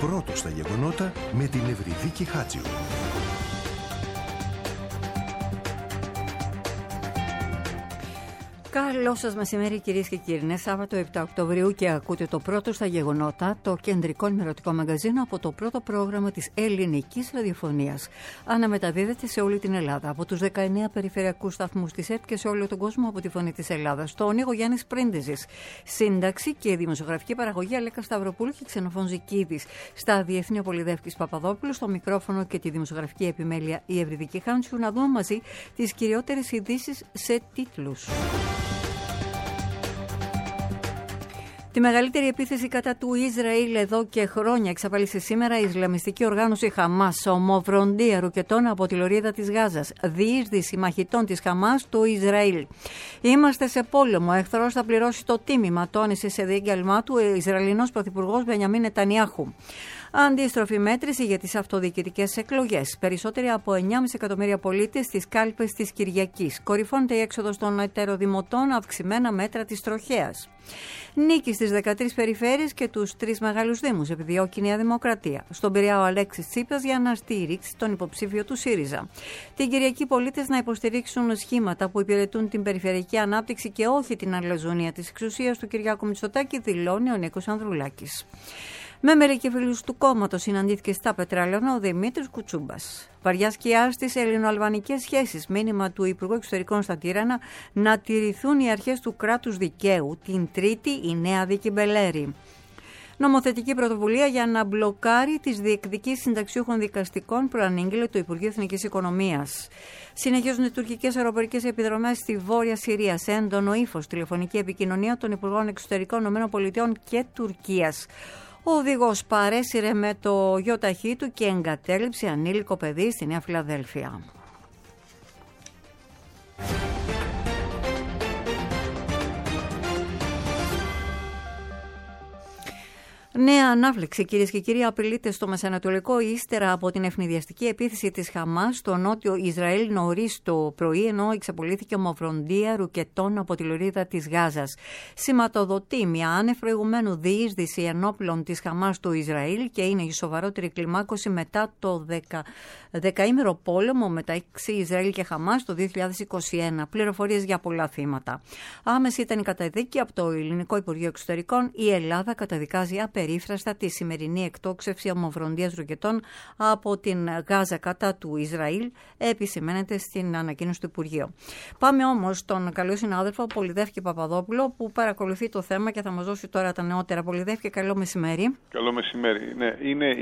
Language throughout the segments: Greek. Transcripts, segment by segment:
πρώτος στα γεγονότα με την Ευρυδίκη Χάτζιου. Καλό σας μεσημέρι, κυρίες και κύριοι. Είναι Σάββατο 7 Οκτωβρίου και ακούτε το πρώτο στα γεγονότα, το κεντρικό ενημερωτικό μαγκαζίνο από το πρώτο πρόγραμμα της ελληνικής ραδιοφωνίας. Αναμεταδίδεται σε όλη την Ελλάδα από τους 19 περιφερειακούς σταθμούς της ΕΡΤ και σε όλο τον κόσμο από τη Φωνή της Ελλάδας. Το Νίγο Γιάννης Πρίντεζης. Σύνταξη και δημοσιογραφική παραγωγή Αλέκα Σταυροπούλου και Ξενοφών Ζικίδης. Στα διεθνή ο Πολυδεύκης Παπαδόπουλου, στο μικρόφωνο και τη δημοσιογραφική επιμέλεια η Ευρυδίκη Χάντσιου. Να δούμε μαζί τις κυριότερες ειδήσεις σε τίτλους. Τη μεγαλύτερη επίθεση κατά του Ισραήλ εδώ και χρόνια εξαπέλυσε σήμερα η Ισλαμιστική οργάνωση Χαμάς, ομοφροντία ρουκετών από τη λωρίδα της Γάζας, διείσδυση μαχητών της Χαμάς στο Ισραήλ. Είμαστε σε πόλεμο, ο εχθρός θα πληρώσει το τίμημα, τόνισε σε διήγγαλμά του ο Ισραηλινός Πρωθυπουργός Μπενιαμίν Νετανιάχου. Αντίστροφη μέτρηση για τις αυτοδιοικητικές εκλογές. Περισσότεροι από 9,5 εκατομμύρια πολίτες στις κάλπες της Κυριακής. Κορυφώνεται η έξοδος των ετεροδημοτών, αυξημένα μέτρα της τροχέας. Νίκη στις 13 περιφέρειες και τους 3 μεγάλους δήμους επιδιώκει η Νέα Δημοκρατία. Στον Πειραιά ο Αλέξης Τσίπρας για να στηρίξει τον υποψήφιο του ΣΥΡΙΖΑ. Την Κυριακή πολίτες να υποστηρίξουν σχήματα που υπηρετούν την περιφερειακή ανάπτυξη και όχι την αλαζονία της εξουσίας του Κυριάκου Μητσοτάκη, δηλώνει ο Νίκος Ανδρουλάκης. Με μερικοί φίλους του κόμματος συναντήθηκε στα Πετράλαιωνα ο Δημήτρης Κουτσούμπας. Βαριά σκιά στις ελληνοαλβανικές σχέσεις. Μήνυμα του Υπουργού Εξωτερικών στα Τύρανα να τηρηθούν οι αρχές του κράτους δικαίου. Την Τρίτη η νέα δίκη Μπελέρη. Νομοθετική πρωτοβουλία για να μπλοκάρει τις διεκδικήσεις συνταξιούχων δικαστικών, προανήγγειλε το Υπουργείο Εθνικής Οικονομίας. Συνεχίζουν οι τουρκικές αεροπορικές επιδρομές στη Βόρεια Συρία σε έντονο ύφος. Τηλεφωνική επικοινωνία των Υπουργών Εξωτερικών ΗΠΑ και Τουρκίας. Ο οδηγός παρέσυρε με το γιοταχή του και εγκατέλειψε ανήλικο παιδί στη Νέα Φιλαδέλφια. Νέα ανάφλεξη, κυρίες και κύριοι, απειλείται στο Μεσανατολικό ύστερα από την ευνηδιαστική επίθεση της Χαμάς στο νότιο Ισραήλ νωρίς το πρωί, ενώ εξαπολύθηκε ομοφροντία ρουκετών από τη λωρίδα της Γάζας. Σηματοδοτεί μια άνευ προηγουμένου διείσδυση ενόπλων της Χαμάς στο Ισραήλ και είναι η σοβαρότερη κλιμάκωση μετά το δεκαήμερο πόλεμο μεταξύ Ισραήλ και Χαμάς το 2021. Πληροφορίες για πολλά θύματα. Άμεση ήταν η καταδίκη από το Ελληνικό Υπουργείο Εξωτερικών. Η Ελλάδα καταδικάζει περίφραστα τη σημερινή εκτόξευση ομοφροντίας ρουκετών από την Γάζα κατά του Ισραήλ, επισημαίνεται στην ανακοίνωση του Υπουργείου. Πάμε όμως στον καλό συνάδελφο Πολυδεύκη Παπαδόπουλο που παρακολουθεί το θέμα και θα μας δώσει τώρα τα νεότερα. Πολυδεύκη, καλό μεσημέρι. Καλό μεσημέρι. Ναι, είναι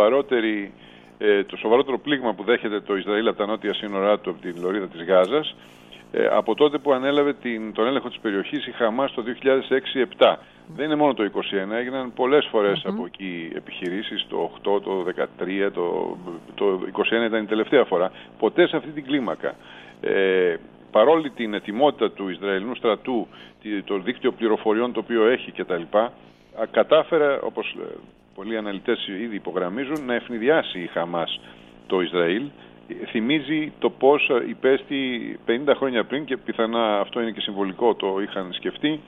το σοβαρότερο πλήγμα που δέχεται το Ισραήλ από τα νότια σύνορά του, από τη λωρίδα της Γάζας, από τότε που ανέλαβε τον έλεγχο της περιοχής η Χαμάς το 2006-2007. Δεν είναι μόνο το 2021, έγιναν πολλές φορές από εκεί επιχειρήσεις, το 8, το 13, το 21 ήταν η τελευταία φορά, ποτέ σε αυτή την κλίμακα. Παρόλη την ετοιμότητα του Ισραηλινού στρατού, το δίκτυο πληροφοριών το οποίο έχει κτλ., κατάφερε, όπως πολλοί αναλυτές ήδη υπογραμμίζουν, να ευνηδιάσει η Χαμάς το Ισραήλ. Θυμίζει το πώς υπέστη 50 χρόνια πριν, και πιθανά αυτό είναι και συμβολικό, το είχαν σκεφτεί,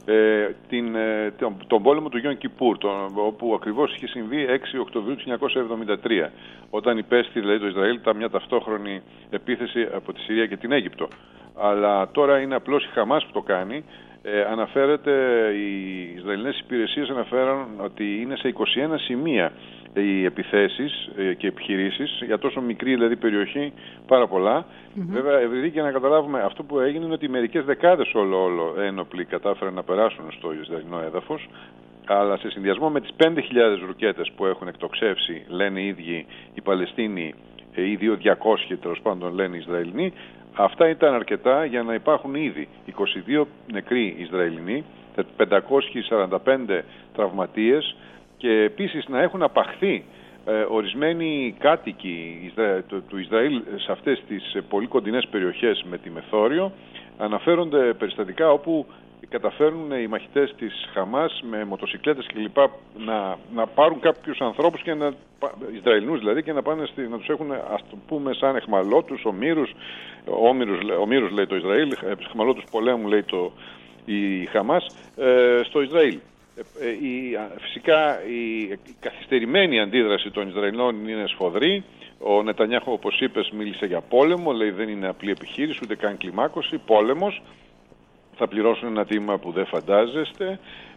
τον πόλεμο του Γιον Κιπούρ, όπου ακριβώς είχε συμβεί 6 Οκτωβρίου του 1973, όταν υπέστη δηλαδή το Ισραήλ μια ταυτόχρονη επίθεση από τη Συρία και την Αίγυπτο. Αλλά τώρα είναι απλώς η Χαμάς που το κάνει. Αναφέρεται, οι Ισραηλινές υπηρεσίες αναφέρουν ότι είναι σε 21 σημεία οι επιθέσεις και επιχειρήσεις για τόσο μικρή δηλαδή περιοχή, πάρα πολλά. Βέβαια, Ευρυδίκη, για να καταλάβουμε, αυτό που έγινε είναι ότι μερικές δεκάδες όλο ένοπλοι κατάφεραν να περάσουν στο Ισραηλινό έδαφος, αλλά σε συνδυασμό με τις 5.000 ρουκέτες που έχουν εκτοξεύσει, λένε οι ίδιοι οι Παλαιστίνοι, ή 2.200 τέλος πάντων λένε οι Ισραηλινοί, αυτά ήταν αρκετά για να υπάρχουν ήδη 22 νεκροί Ισραηλινοί, 545 τραυματίες, και επίσης να έχουν απαχθεί ορισμένοι κάτοικοι του Ισραήλ σε αυτές τις πολύ κοντινές περιοχές με τη Μεθόριο. Αναφέρονται περιστατικά όπου καταφέρνουν οι μαχητές της Χαμάς με μοτοσικλέτες κλπ. Να πάρουν κάποιους ανθρώπους, Ισραηλινούς δηλαδή, και να πάνε να τους έχουν, ας το πούμε, σαν εχμαλώτους, ομήρους λέει το Ισραήλ, εχμαλώτους πολέμου λέει η Χαμάς, στο Ισραήλ. Φυσικά η καθυστερημένη αντίδραση των Ισραηλινών είναι σφοδρή. Ο Νετανιάχου, όπως είπες, μίλησε για πόλεμο, λέει δεν είναι απλή επιχείρηση, ούτε καν κλιμάκωση, πόλεμος. Θα πληρώσουν ένα τίμημα που δεν φαντάζεστε.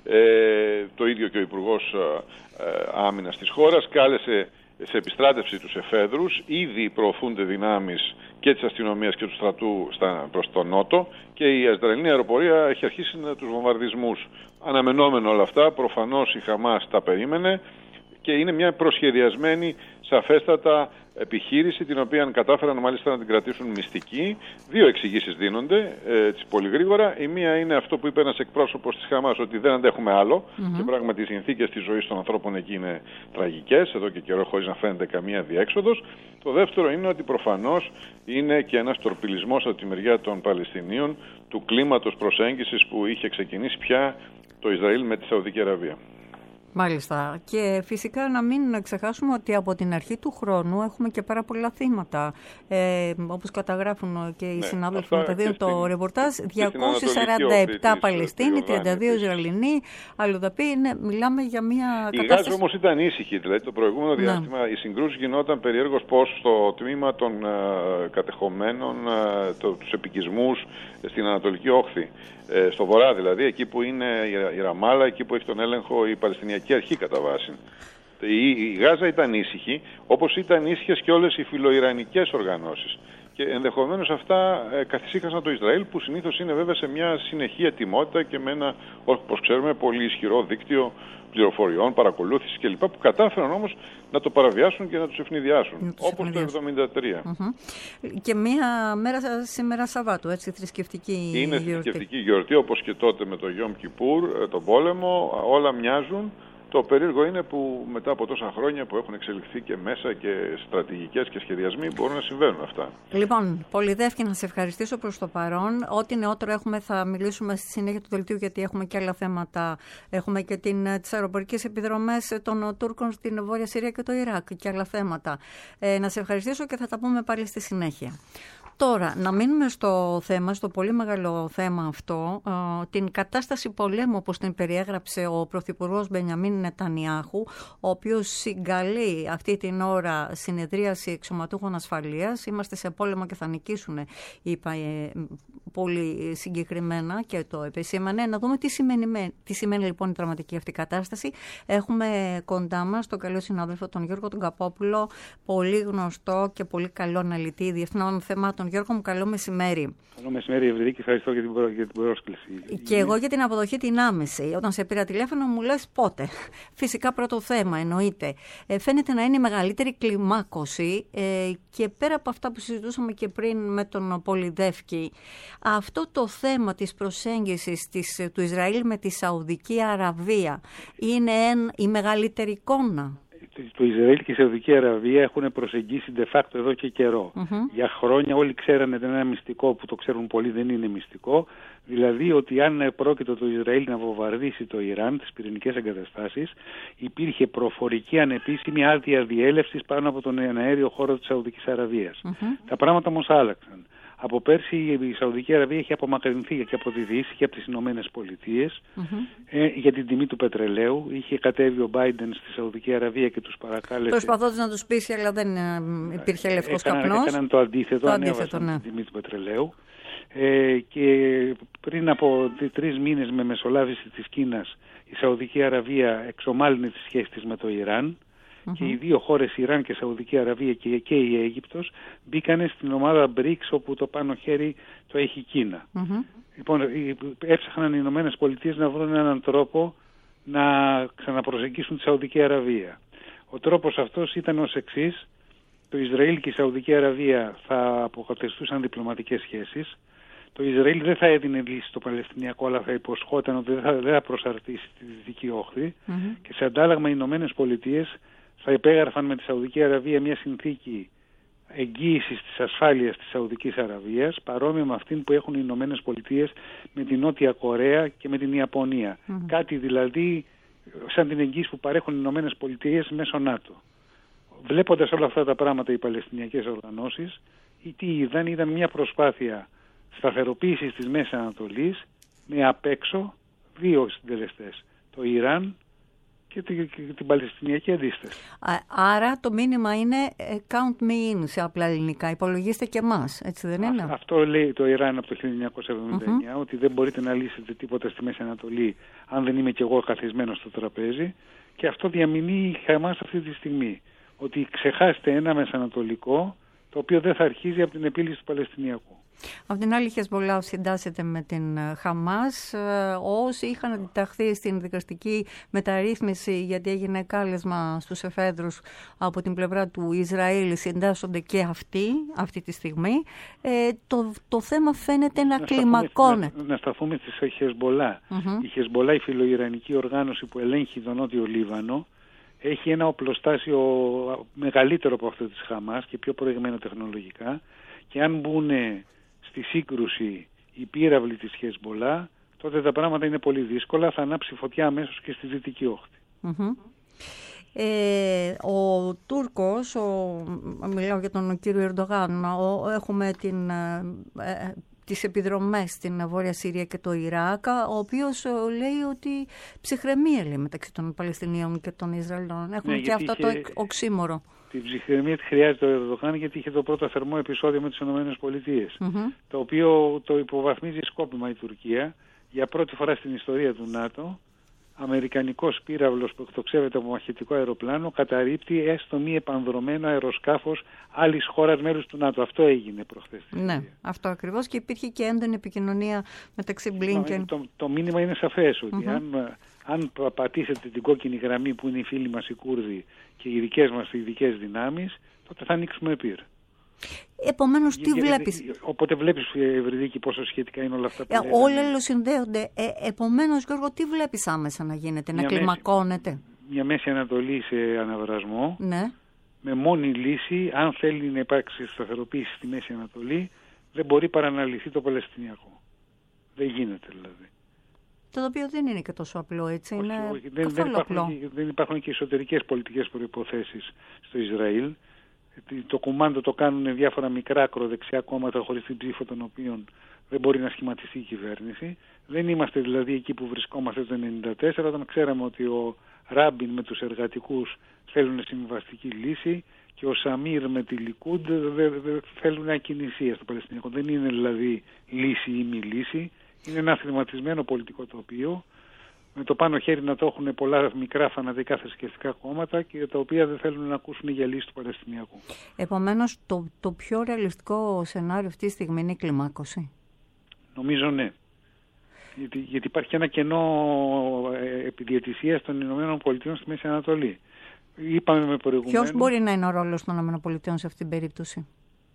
Το ίδιο και ο Υπουργός Άμυνας της χώρας κάλεσε σε επιστράτευση τους εφέδρους. Ήδη προωθούνται δυνάμεις και της αστυνομίας και του στρατού προς τον νότο και η Ισραηλινή αεροπορία έχει αρχίσει τους βομβαρδισμούς. Αναμενόμενο όλα αυτά, προφανώς η Χαμάς τα περίμενε και είναι μια προσχεδιασμένη σαφέστατα επιχείρηση, την οποία κατάφεραν μάλιστα να την κρατήσουν μυστική. Δύο εξηγήσεις δίνονται, έτσι πολύ γρήγορα. Η μία είναι αυτό που είπε ένας εκπρόσωπος της Χαμάς, ότι δεν αντέχουμε άλλο και πράγματι οι συνθήκες της ζωής των ανθρώπων εκεί είναι τραγικές, εδώ και καιρό χωρίς να φαίνεται καμία διέξοδος. Το δεύτερο είναι ότι προφανώς είναι και ένας τορπιλισμός από τη μεριά των Παλαιστινίων του κλίματος προσέγγισης που είχε ξεκινήσει πια το Ισραήλ με τη Σαουδική Αραβία. Μάλιστα. Και φυσικά να μην ξεχάσουμε ότι από την αρχή του χρόνου έχουμε και πάρα πολλά θύματα. Όπως καταγράφουν και οι συνάδελφοι που μεταδίδουν το ρεπορτάζ, 247 Παλαιστίνοι, 32 Ισραηλινοί, αλλοδαποί. Μιλάμε για μια κατάσταση. Η Γάζα όμως ήταν ήσυχη. Δηλαδή το προηγούμενο διάστημα οι συγκρούσεις γινόταν περιέργως πως στο τμήμα των κατεχομένων, τους επικισμούς στην Ανατολική Όχθη. Στο βορρά δηλαδή, εκεί που είναι η Ραμάλα, εκεί που έχει τον έλεγχο η Παλαιστινιακή Αρχή κατά βάση. Η Γάζα ήταν ήσυχη, όπως ήταν ήσυχες και όλες οι φιλοϊρανικές οργανώσεις. Και ενδεχομένως αυτά καθησύχασαν το Ισραήλ, που συνήθως είναι βέβαια σε μια συνεχή ετοιμότητα και με ένα, όπως ξέρουμε, πολύ ισχυρό δίκτυο πληροφοριών, παρακολούθησης κλπ. Που κατάφεραν όμως να το παραβιάσουν και να τους ευνηδιάσουν, όπως το 1973. Και μία μέρα σήμερα Σαββάτου, έτσι, θρησκευτική γιορτή. Είναι θρησκευτική γιορτή, όπως και τότε με το Γιόμ Κιπούρ, τον πόλεμο, όλα μοιάζουν. Το περίεργο είναι που μετά από τόσα χρόνια που έχουν εξελιχθεί και μέσα και στρατηγικές και σχεδιασμοί μπορούν να συμβαίνουν αυτά. Λοιπόν, Πολυδεύκη, να σε ευχαριστήσω προς το παρόν. Ό,τι νεότερο έχουμε θα μιλήσουμε στη συνέχεια του δελτίου, γιατί έχουμε και άλλα θέματα. Έχουμε και τις αεροπορικές επιδρομές των Τούρκων στην Βόρεια Συρία και το Ιράκ και άλλα θέματα. Να σε ευχαριστήσω και θα τα πούμε πάλι στη συνέχεια. Τώρα, να μείνουμε στο θέμα, στο πολύ μεγάλο θέμα αυτό, την κατάσταση πολέμου όπως την περιέγραψε ο Πρωθυπουργός Μπενιαμίν Νετανιάχου, ο οποίος συγκαλεί αυτή την ώρα συνεδρίαση εξωματούχων ασφαλείας. Είμαστε σε πόλεμο και θα νικήσουν, είπα πολύ συγκεκριμένα και το επεσήμανε. Να δούμε τι σημαίνει λοιπόν η δραματική αυτή κατάσταση. Έχουμε κοντά μας τον καλό συνάδελφο, τον Γιώργο τον Καπόπουλο, πολύ γνωστό και πολύ καλό αναλυτή διευθυνών θεμάτων. Γιώργο μου, καλό μεσημέρι. Καλό μεσημέρι, Ευρυδίκη. Ευχαριστώ για την πρόσκληση. Και εγώ για την αποδοχή την άμεση. Όταν σε πήρα τηλέφωνο μου λες πότε. Φυσικά πρώτο θέμα εννοείται. Φαίνεται να είναι η μεγαλύτερη κλιμάκωση και πέρα από αυτά που συζητούσαμε και πριν με τον Πολυδεύκη, αυτό το θέμα της προσέγγισης του Ισραήλ με τη Σαουδική Αραβία είναι η μεγαλύτερη εικόνα. Το Ισραήλ και η Σαουδική Αραβία έχουν προσεγγίσει de facto εδώ και καιρό. Για χρόνια όλοι ξέρανε ένα μυστικό που το ξέρουν πολλοί, δεν είναι μυστικό. Δηλαδή ότι αν πρόκειται το Ισραήλ να βομβαρδίσει το Ιράν, τις πυρηνικές εγκαταστάσεις, υπήρχε προφορική ανεπίσημη άδεια διέλευσης πάνω από τον αέριο χώρο της Σαουδικής Αραβίας. Τα πράγματα όμως άλλαξαν. Από πέρσι η Σαουδική Αραβία έχει απομακρυνθεί και από τη Δύση και από τις Ηνωμένες Πολιτείες για την τιμή του πετρελαίου. Είχε κατέβει ο Μπάιντεν στη Σαουδική Αραβία και τους παρακάλεσε. Προσπαθώντας να τους πείσει, αλλά δεν υπήρχε λευκός καπνός. Έκαναν το αντίθετο, ανέβασαν την τιμή του πετρελαίου. Και πριν από 3 μήνες με μεσολάβηση της Κίνας, η Σαουδική Αραβία εξομάλυνε τις σχέσεις της με το Ιράν. Και οι δύο χώρες, Ιράν και Σαουδική Αραβία και η Αίγυπτος, μπήκανε στην ομάδα BRICS, όπου το πάνω χέρι το έχει η Κίνα. Λοιπόν, έψαχναν οι Ηνωμένες Πολιτείες να βρουν έναν τρόπο να ξαναπροσεγγίσουν τη Σαουδική Αραβία. Ο τρόπος αυτός ήταν ως εξής: το Ισραήλ και η Σαουδική Αραβία θα αποκατεστούσαν διπλωματικές σχέσεις. Το Ισραήλ δεν θα έδινε λύση στο Παλαιστινιακό, αλλά θα υποσχόταν ότι δεν θα προσαρτήσει τη Δυτική Όχθη. Και σε αντάλλαγμα οι Ηνωμένες Πολιτείες θα υπέγραφαν με τη Σαουδική Αραβία μια συνθήκη εγγύησης της ασφάλειας της Σαουδικής Αραβίας, παρόμοια με αυτήν που έχουν οι Ηνωμένες Πολιτείες με την Νότια Κορέα και με την Ιαπωνία. Κάτι δηλαδή σαν την εγγύηση που παρέχουν οι Ηνωμένες Πολιτείες μέσω ΝΑΤΟ. Βλέποντας όλα αυτά τα πράγματα οι Παλαιστινιακές οργανώσεις, τι είδαν μια προσπάθεια σταθεροποίησης της Μέσης Ανατολής με απ' έξω δύο συντελεστές. το Ιράν και την Παλαιστινιακή αντίσταση. Άρα το μήνυμα είναι count me in σε απλά ελληνικά. Υπολογίστε και εμάς, έτσι δεν είναι? Αυτό λέει το Ιράν από το 1979, ότι δεν μπορείτε να λύσετε τίποτα στη Μέση Ανατολή αν δεν είμαι κι εγώ καθισμένος στο τραπέζι. Και αυτό διαμηνύει η Χαμάς αυτή τη στιγμή. Ότι ξεχάσετε ένα μεσανατολικό το οποίο δεν θα αρχίζει από την επίλυση του Παλαιστινιακού. Από την άλλη, η Χεσμολάχ συντάσσεται με την Χαμάς. Όσοι είχαν αντιταχθεί στην δικαστική μεταρρύθμιση, γιατί έγινε κάλεσμα στους εφέδρους από την πλευρά του Ισραήλ, συντάσσονται και αυτοί αυτή τη στιγμή. Το θέμα φαίνεται να κλιμακώνεται. Να σταθούμε στη Χεσμολάχ. Η Χεσμολάχ, η φιλοϊρανική οργάνωση που ελέγχει τον Νότιο Λίβανο, έχει ένα οπλοστάσιο μεγαλύτερο από αυτό της Χαμάς και πιο προηγμένο τεχνολογικά, και αν μπουν στη σύγκρουση οι πύραυλοι της Χεσμολάχ, τότε τα πράγματα είναι πολύ δύσκολα, θα ανάψει φωτιά αμέσως και στη Δυτική Όχθη. Ο Τούρκος, μιλάω για τον κύριο Ερντογάν, έχουμε τις επιδρομές στην Βόρεια Συρία και το Ιράκ, ο οποίος λέει ότι ψυχρεμία, λέει, μεταξύ των Παλαιστινίων και των Ισραηλινών. Έχουμε και αυτό το οξύμορο. Την ψυχρεμία τη χρειάζεται ο Ερντογάν, γιατί είχε το πρώτο θερμό επεισόδιο με τις ΗΠΑ, το οποίο το υποβαθμίζει σκόπιμα η Τουρκία. Για πρώτη φορά στην ιστορία του ΝΑΤΟ, αμερικανικός πύραυλος που εκτοξεύεται από μαχητικό αεροπλάνο καταρρίπτει έστω μη επανδρωμένο αεροσκάφος άλλης χώρας μέλους του ΝΑΤΟ. Αυτό έγινε προχθές. Ναι, αυτό ακριβώς, και υπήρχε και έντονη επικοινωνία μεταξύ Μπλίνκεν. Το μήνυμα είναι σαφές, ότι αν πατήσετε την κόκκινη γραμμή που είναι οι φίλοι μας οι Κούρδοι και οι δικές μας οι ειδικές δυνάμεις, τότε θα ανοίξουμε πυρ. Επομένως, τι βλέπεις? Οπότε βλέπεις, Ευρυδίκη, πόσο σχετικά είναι όλα αυτά που λέμε. Όλα αλληλοσυνδέονται. Επομένως, Γιώργο, τι βλέπεις άμεσα να γίνεται, να κλιμακώνεται? Μια Μέση Ανατολή σε αναβρασμό, ναι, με μόνη λύση, αν θέλει να υπάρξει σταθεροποίηση στη Μέση Ανατολή, δεν μπορεί παρά να λυθεί το Παλαιστινιακό. Δεν γίνεται δηλαδή. Το οποίο δεν είναι και τόσο απλό, έτσι. Όχι, δεν υπάρχουν και εσωτερικές πολιτικές προϋποθέσεις στο Ισραήλ. Το κουμάντο το κάνουν διάφορα μικρά ακροδεξιά κόμματα χωρίς την ψήφο των οποίων δεν μπορεί να σχηματιστεί η κυβέρνηση. Δεν είμαστε δηλαδή εκεί που βρισκόμαστε το 1994, όταν ξέραμε ότι ο Ράμπιν με τους εργατικούς θέλουν συμβιβαστική λύση και ο Σαμίρ με τη Λικούντ θέλουν ακινησία στο Παλαιστινιακό. Δεν είναι δηλαδή λύση ή μη λύση. Είναι ένα αθληματισμένο πολιτικό τοπίο, με το πάνω χέρι να το έχουν πολλά μικρά φανατικά θρησκευτικά κόμματα και τα οποία δεν θέλουν να ακούσουν για λύση του Παλαιστινιακού. Επομένως, το πιο ρεαλιστικό σενάριο αυτή τη στιγμή είναι η κλιμάκωση. Νομίζω ναι. Γιατί υπάρχει ένα κενό επιδιαιτησίας των ΗΠΑ στη Μέση Ανατολή. Είπαμε προηγουμένως. Ποιος μπορεί να είναι ο ρόλος των ΗΠΑ σε αυτήν την περίπτωση?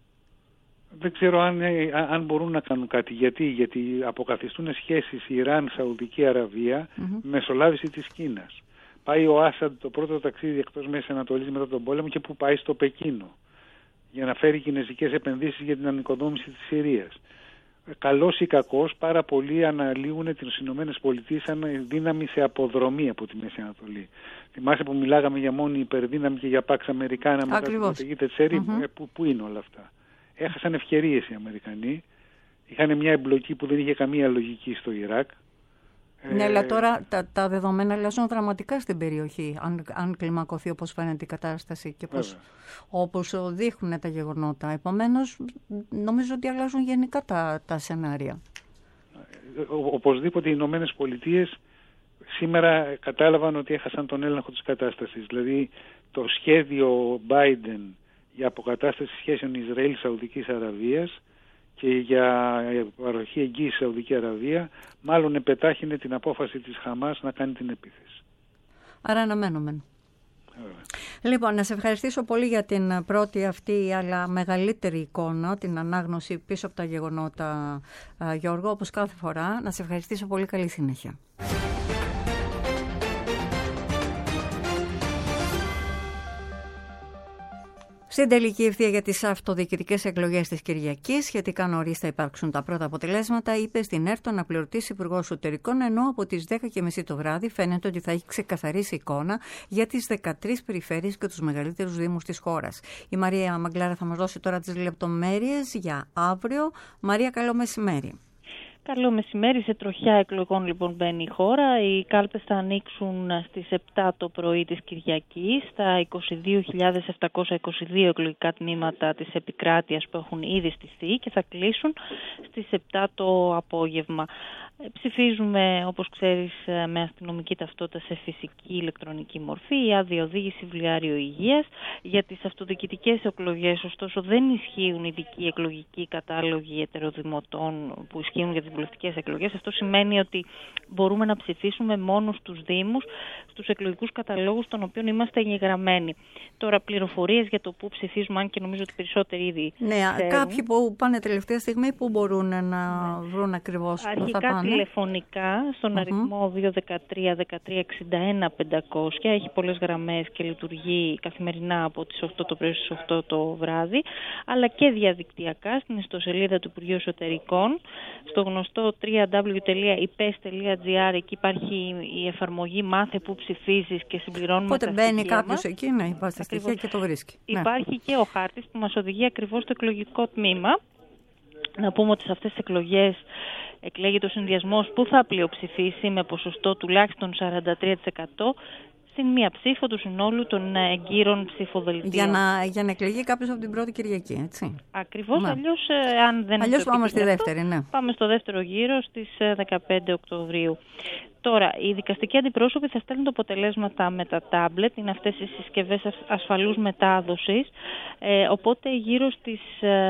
Δεν ξέρω αν μπορούν να κάνουν κάτι. Γιατί αποκαθιστούν σχέσεις Ιράν-Σαουδική Αραβία με μεσολάβηση της Κίνας. Πάει ο Άσαντ το πρώτο ταξίδι εκτός Μέσης Ανατολής μετά τον πόλεμο και που πάει στο Πεκίνο για να φέρει κινεζικές επενδύσεις για την ανοικοδόμηση της Συρίας. Καλός ή κακός, πάρα πολλοί αναλύουν τις ΗΠΑ σαν δύναμη σε αποδρομή από τη Μέση Ανατολή. Θυμάσαι που μιλάγαμε για μόνη υπερδύναμη και για Pax Americana μετά την καταιγή Τετσερίμου. Πού είναι όλα αυτά? Έχασαν ευκαιρίες οι Αμερικανοί. Είχαν μια εμπλοκή που δεν είχε καμία λογική στο Ιράκ. Ναι, αλλά τώρα τα δεδομένα αλλάζουν δραματικά στην περιοχή, αν κλιμακωθεί όπως φαίνεται η κατάσταση και όπως δείχνουν τα γεγονότα. Επομένως, νομίζω ότι αλλάζουν γενικά τα σενάρια. Οπωσδήποτε οι Ηνωμένες Πολιτείες σήμερα κατάλαβαν ότι έχασαν τον έλεγχο της κατάστασης. Δηλαδή, το σχέδιο Biden για αποκατάσταση σχέσεων Ισραήλ-Σαουδικής Αραβίας και για παροχή εγγύηση στη Σαουδική Αραβία, μάλλον επετάχυνε την απόφαση της Χαμάς να κάνει την επίθεση. Άρα αναμένουμε. Λοιπόν, να σε ευχαριστήσω πολύ για την πρώτη αυτή αλλά μεγαλύτερη εικόνα, την ανάγνωση πίσω από τα γεγονότα, Γιώργο, όπως κάθε φορά. Να σε ευχαριστήσω πολύ, καλή συνέχεια. Στην τελική ευθεία για τις αυτοδιοικητικές εκλογές της Κυριακής, σχετικά νωρίς θα υπάρξουν τα πρώτα αποτελέσματα, είπε στην ΕΡΤ ο αναπληρωτής Υπουργός Εσωτερικών, ενώ από τις 10:30 το βράδυ φαίνεται ότι θα έχει ξεκαθαρίσει εικόνα για τις 13 περιφέρειες και τους μεγαλύτερους δήμους της χώρας. Η Μαρία Μαγκλάρα θα μας δώσει τώρα τις λεπτομέρειες για αύριο. Μαρία, καλό μεσημέρι. Καλό μεσημέρι. Σε τροχιά εκλογών λοιπόν μπαίνει η χώρα. Οι κάλπες θα ανοίξουν στις 7 το πρωί της Κυριακής στα 22.722 εκλογικά τμήματα της επικράτειας που έχουν ήδη στηθεί και θα κλείσουν στις 7 το απόγευμα. Ψηφίζουμε, όπως ξέρεις, με αστυνομική ταυτότητα σε φυσική ηλεκτρονική μορφή, η άδεια οδήγηση, βιβλιάριο υγείας. Για τις αυτοδιοικητικές εκλογές, ωστόσο, δεν ισχύουν ειδικοί εκλογικοί κατάλογοι ετεροδημοτών που ισχύουν για τις βουλευτικές εκλογές. Αυτό σημαίνει ότι μπορούμε να ψηφίσουμε μόνο στους Δήμους, στους εκλογικούς καταλόγους των οποίων είμαστε εγγεγραμμένοι. Τώρα, πληροφορίες για το πού ψηφίζουμε, αν και νομίζω ότι περισσότεροι ήδη. Ναι, κάποιοι που πάνε τελευταία στιγμή, πού μπορούν να βρουν ακριβώς που θα πάνε. Τηλεφωνικά στον αριθμό 213-1361-500, έχει πολλές γραμμές και λειτουργεί καθημερινά από τις 8 το πρωί στις 8 το βράδυ, αλλά και διαδικτυακά στην ιστοσελίδα του Υπουργείου Εσωτερικών, στο γνωστό www.ipes.gr. Εκεί υπάρχει η εφαρμογή «Μάθε που ψηφίζεις» και συμπληρώνουμε τα στοιχεία. Μπαίνει κάποιος εκεί να υπάρχει τα στοιχεία και το βρίσκει. Υπάρχει και ο χάρτης που μας οδηγεί ακριβώς στο εκλογικό τμήμα. Να πούμε ότι σε αυτές τις εκλογές εκλέγεται ο συνδυασμός που θα πλειοψηφίσει με ποσοστό τουλάχιστον 43% στην μία ψήφο του συνόλου των εγκύρων ψηφοδελτίων. Για να εκλεγεί κάποιος από την πρώτη Κυριακή, έτσι. Ακριβώς, αλλιώς αν δεν. Αλλιώς πάμε στη δεύτερη, ναι. Πάμε στο δεύτερο γύρο στις 15 Οκτωβρίου. Τώρα, οι δικαστικοί αντιπρόσωποι θα στέλνουν τα αποτελέσματα με τα τάμπλετ, είναι αυτές οι συσκευές ασφαλούς μετάδοσης, οπότε γύρω στις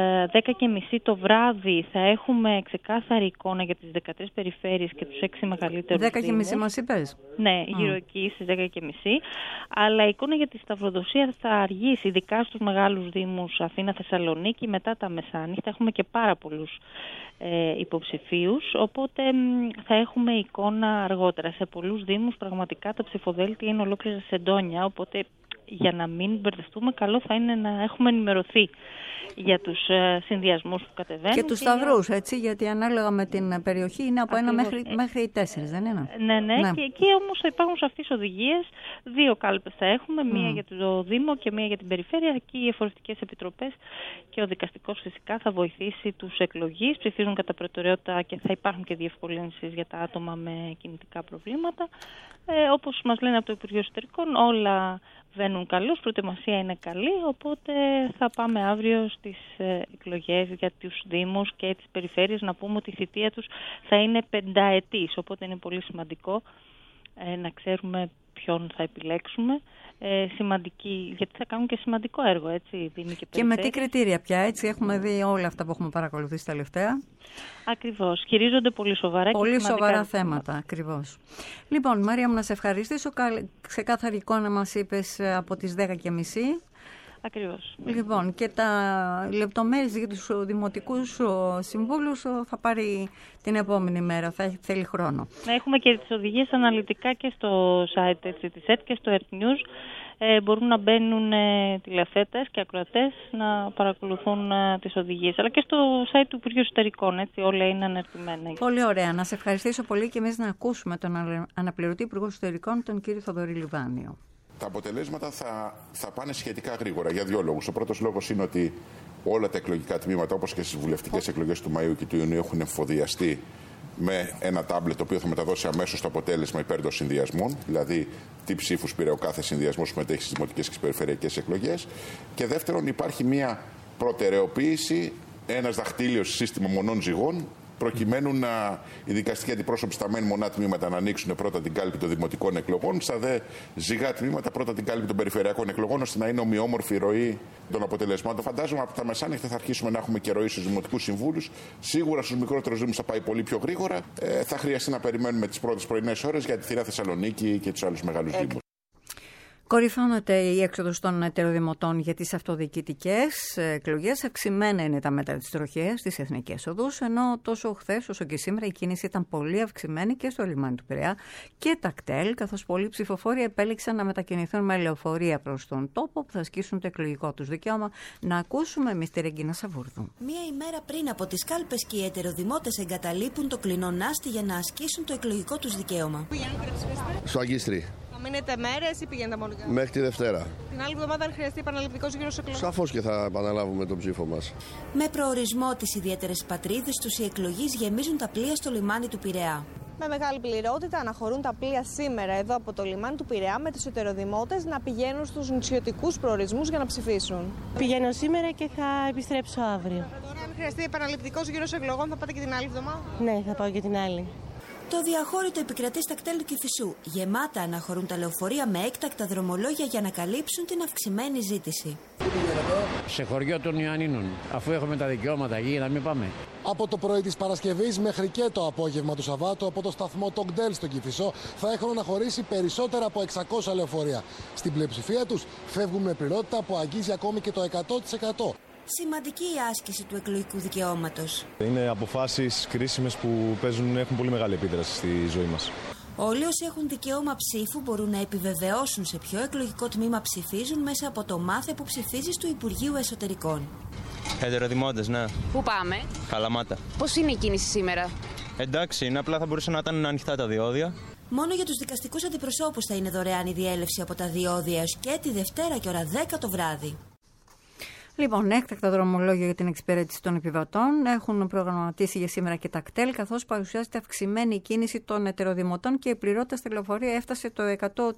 10:30 το βράδυ θα έχουμε ξεκάθαρη εικόνα για τις 13 περιφέρειες και τους 6 μεγαλύτερους 10:30 μας είπες? Ναι, γύρω εκεί στις 10:30, αλλά η εικόνα για τη σταυροδοσία θα αργήσει, ειδικά στους μεγάλους δήμους Αθήνα, Θεσσαλονίκη, μετά τα μεσάνυχτα. Έχουμε και πάρα πολλούς υποψηφίους, οπότε θα έχουμε εικόνα αργότερα. Σε πολλούς δήμους πραγματικά τα ψηφοδέλτια είναι ολόκληρα σεντόνια, οπότε για να μην μπερδευτούμε, καλό θα είναι να έχουμε ενημερωθεί για τους συνδυασμούς που κατεβαίνουν. Και τους σταυρούς, έτσι, γιατί ανάλογα με την περιοχή είναι από ένα μέχρι 4, δεν είναι? Ναι. Και εκεί όμως θα υπάρχουν σαφείς οδηγίες. 2 κάλπες θα έχουμε, μία για το Δήμο και μία για την περιφέρεια. Εκεί οι εφορευτικές επιτροπές και ο δικαστικός φυσικά θα βοηθήσει τους εκλογείς. Ψηφίζουν κατά προτεραιότητα και θα υπάρχουν και διευκολύνσεις για τα άτομα με κινητικά προβλήματα. Όπως μας λένε από το Υπουργείο Εσωτερικών, όλα βαίνουν καλώς, προετοιμασία είναι καλή, οπότε θα πάμε αύριο στις εκλογές για τους Δήμους και τις περιφέρειες. Να πούμε ότι η θητεία τους θα είναι 5ετής, οπότε είναι πολύ σημαντικό να ξέρουμε ποιον θα επιλέξουμε. Σημαντική, γιατί θα κάνουν και σημαντικό έργο, έτσι, Δήμοι και με τι κριτήρια πια, έτσι, έχουμε δει όλα αυτά που έχουμε παρακολουθήσει τελευταία. Ακριβώς, χειρίζονται πολύ σοβαρά πολύ σοβαρά θέματα, ακριβώς. Λοιπόν, Μαρία μου, να σε ευχαριστήσω. Ξεκάθαρη εικόνα μας είπες από τις 10:30. Ακριβώς. Λοιπόν, και τα λεπτομέρειες για τους δημοτικούς συμβούλους θα πάρει την επόμενη μέρα, θα θέλει χρόνο. Έχουμε και τις οδηγίες αναλυτικά και στο site της ΕΤ και στο Earth News. Μπορούν να μπαίνουν τηλεθέτες και ακροατές να παρακολουθούν τις οδηγίες, αλλά και στο site του Υπουργείου Εσωτερικών, έτσι, όλα είναι αναρτημένα. Πολύ ωραία. Να σε ευχαριστήσω πολύ και εμείς να ακούσουμε τον αναπληρωτή Υπουργό Εσωτερικών, τον κύριο Θοδωρή Λιβάνιο. Τα αποτελέσματα θα πάνε σχετικά γρήγορα για 2 λόγους. Ο πρώτος λόγος είναι ότι όλα τα εκλογικά τμήματα, όπως και στις βουλευτικές εκλογές του Μαΐου και του Ιουνίου, έχουν εφοδιαστεί με ένα τάμπλετ το οποίο θα μεταδώσει αμέσως το αποτέλεσμα υπέρ των συνδυασμών, δηλαδή τι ψήφους πήρε ο κάθε συνδυασμός που συμμετέχει στις δημοτικές και στις περιφερειακές εκλογές. Και δεύτερον, υπάρχει μια προτεραιοποίηση, ένας δαχτύλιος σύστημα μονών ζυγών, προκειμένου οι δικαστικοί αντιπρόσωποι στα μεν μονά τμήματα να ανοίξουν πρώτα την κάλπη των δημοτικών εκλογών, στα δε ζυγά τμήματα πρώτα την κάλπη των περιφερειακών εκλογών, ώστε να είναι ομοιόμορφη η ροή των αποτελεσμάτων. Φαντάζομαι από τα μεσάνυχτα θα αρχίσουμε να έχουμε και ροή στους δημοτικούς συμβούλους. Σίγουρα στους μικρότερους δήμους θα πάει πολύ πιο γρήγορα. Θα χρειαστεί να περιμένουμε τις πρώτες πρωινές ώρες για τη Θηρία, Θεσσαλονίκη και τους άλλους μεγάλους δήμους. Κορυφώνεται η έξοδος των ετεροδημοτών για τις αυτοδιοικητικές εκλογές. Αυξημένα είναι τα μέτρα της τροχέας στις εθνικές οδούς, ενώ τόσο χθες όσο και σήμερα η κίνηση ήταν πολύ αυξημένη και στο λιμάνι του Πειραιά και τα κτέλ, καθώς πολλοί ψηφοφόροι επέλεξαν να μετακινηθούν με λεωφορεία προς τον τόπο που θα ασκήσουν το εκλογικό τους δικαίωμα. Να ακούσουμε εμείς τη Ρεγκίνα Σαβούρδου. Μία ημέρα πριν από τις κάλπες και οι ετεροδημότες εγκαταλείπουν το κλεινό Νάστη για να ασκήσουν το εκλογικό τους δικαίωμα. Στο Αγίστρι. Θα μείνετε μέρες ή πηγαίνετε μόνο? Μέχρι τη Δευτέρα. Την άλλη εβδομάδα, αν χρειαστεί επαναληπτικός γύρος εκλογών? Σαφώς και θα επαναλάβουμε τον ψήφο μας. Με προορισμό τις ιδιαίτερες πατρίδες τους, οι εκλογείς γεμίζουν τα πλοία στο λιμάνι του Πειραιά. Με μεγάλη πληρότητα αναχωρούν τα πλοία σήμερα εδώ από το λιμάνι του Πειραιά με τους ετεροδημότες να πηγαίνουν στους νησιωτικούς προορισμούς για να ψηφίσουν. Πηγαίνω σήμερα και θα επιστρέψω αύριο. Τώρα, αν χρειαστεί επαναληπτικός γύρος εκλογών, θα πάτε και την άλλη εβδομάδα? Ναι, θα πάω και την άλλη. Το διαχώρητο επικρατεί στα κτέλ του Κηφισού. Γεμάτα αναχωρούν τα λεωφορεία με έκτακτα δρομολόγια για να καλύψουν την αυξημένη ζήτηση. Σε χωριό των Ιωαννίνων, αφού έχουμε τα δικαιώματα εκεί, να μην πάμε. Από το πρωί της Παρασκευής μέχρι και το απόγευμα του Σαββάτου, από το σταθμό Τογκντέλ στον Κηφισό, θα έχουν αναχωρήσει περισσότερα από 600 λεωφορεία. Στην πλειοψηφία τους φεύγουν με πληρότητα που αγγίζει ακόμη και το 100%. Σημαντική η άσκηση του εκλογικού δικαιώματος. Είναι αποφάσεις κρίσιμες που έχουν πολύ μεγάλη επίδραση στη ζωή μας. Όλοι όσοι έχουν δικαίωμα ψήφου μπορούν να επιβεβαιώσουν σε ποιο εκλογικό τμήμα ψηφίζουν μέσα από το μάθε που ψηφίζεις του Υπουργείου Εσωτερικών. Ετεροδημότες, ναι. Πού πάμε? Καλαμάτα. Πώς είναι η κίνηση σήμερα? Εντάξει, είναι απλά θα μπορούσε να ήταν ανοιχτά τα διόδια. Μόνο για τους δικαστικούς αντιπροσώπους θα είναι δωρεάν η διέλευση από τα διόδια έως και τη Δευτέρα και ώρα 10 το βράδυ. Λοιπόν, έκτακτα δρομολόγια για την εξυπηρέτηση των επιβατών έχουν προγραμματίσει για σήμερα και τα κτέλ, καθώς παρουσιάζεται αυξημένη κίνηση των ετεροδημοτών και η πληρότητα στη λεωφορεία έφτασε το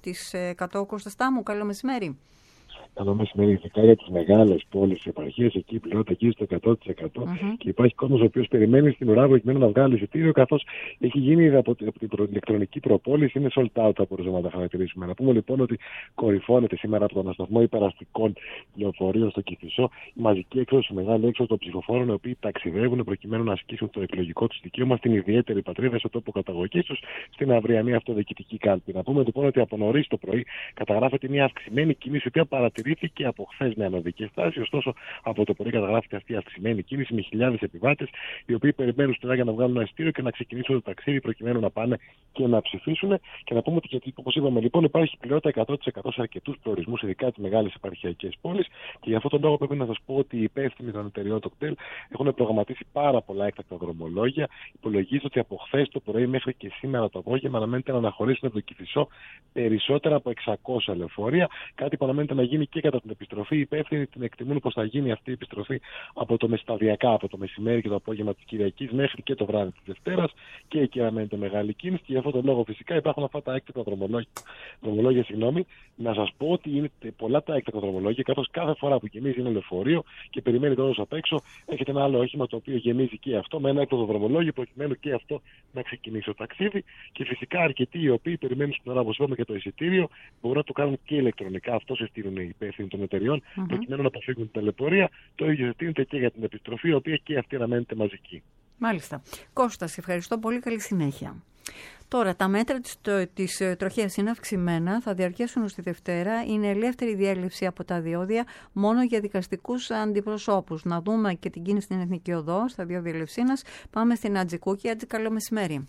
100%. Κώστα μου, καλό μεσημέρι. Καλό μεσημέρι, ειδικά για τις μεγάλες πόλεις, τις επαρχίες, εκεί η πληρότητα εκεί στο 100%. Και υπάρχει κόσμος ο οποίος περιμένει στην ουρά προκειμένου να βγάλει εισιτήριο, καθώς έχει γίνει από την ηλεκτρονική προπόληση, είναι sold out, θα μπορούσαμε να τα χαρακτηρίσουμε. Να πούμε λοιπόν ότι κορυφώνεται σήμερα από τον ανασταθμό υπεραστικών λεωφορείων στο Κηφισό η μαζική έξοδος, η μεγάλη έξοδος των ψηφοφόρων, οι οποίοι ταξιδεύουν προκειμένου να ασκήσουν το εκλογικό του δικαίωμα στην ιδιαίτερη πατρίδα, στο τόπο καταγωγής τους, στην αυριανή αυτοδιοικητική κάλπη. Να πούμε λοιπόν ότι από νωρίς το πρωί καταγράφεται μια αυξημένη κίνηση, η οποία παρατηρήθηκε από χθες με ανωδικές τάσεις. Ωστόσο, από το πρωί καταγράφεται αυτή η αυξημένη κίνηση με χιλιάδες επιβάτες, οι οποίοι περιμένουν στην για να βγάλουν ένα εισιτήριο και να ξεκινήσουν το ταξίδι προκειμένου να πάνε και να ψηφίσουν. Και να πούμε ότι, γιατί όπως είπαμε, λοιπόν, υπάρχει πληρότητα 100% σε αρκετούς προορισμούς, ειδικά τις μεγάλες επαρχιακές πόλεις. Και για αυτόν τον λόγο πρέπει να σας πω ότι οι υπεύθυνοι των εταιριών Τοκτέλ έχουν προγραμματίσει πάρα πολλά έκτακτα δρομολόγια. Υπολογίζεται ότι από χθες το πρωί μέχρι και σήμερα το απόγευμα αναμένεται να αναχωρήσουν από το Κηφισό περισσότερα από 600 λεωφορεία. Κάτι που αναμένεται να γίνει και κατά την επιστροφή. Οι υπεύθυνοι την εκτιμούν πως θα γίνει αυτή η επιστροφή σταδιακά από το μεσημέρι και το απόγευμα της Κυριακής μέχρι και το βράδυ της Δευτέρας. Και εκεί αναμένεται μεγάλη κίνηση. Και για αυτόν τον λόγο φυσικά υπάρχουν αυτά τα έκτακτα δρομολόγια. Να σας πω ότι είναι πολλά τα έκτακτα δρομολόγια, καθώς κάθε φορά που γεμίζει ένα λεωφορείο και περιμένει το απ' έξω, έχετε ένα άλλο όχημα το οποίο γεμίζει και αυτό με ένα έκτακτο δρομολόγιο προκειμένου και αυτό να ξεκινήσει το ταξίδι. Και φυσικά αρκετοί οι οποίοι περιμένουν στην ώρα, όπως είπαμε, και το εισιτήριο μπορούν να το κάνουν και ηλεκτρονικά. Αυτό συστήνουν οι υπεύθυνοι των εταιριών προκειμένου να αποφύγουν την ταλαιπωρία. Το ίδιο συστήνεται και για την επιστροφή, η οποία και αυτή αναμένεται μαζική. Μάλιστα. Κώστα, σε ευχαριστώ πολύ. Καλή συνέχεια. Τώρα, τα μέτρα της τροχέας είναι αυξημένα, θα διαρκέσουν ως τη Δευτέρα. Είναι ελεύθερη διέλευση από τα διόδια μόνο για δικαστικούς αντιπροσώπους. Να δούμε και την κίνηση στην Εθνική Οδό, στα διόδια Ελευσίνας. Πάμε στην Ατζικούκη. Ατζη, καλό μεσημέρι.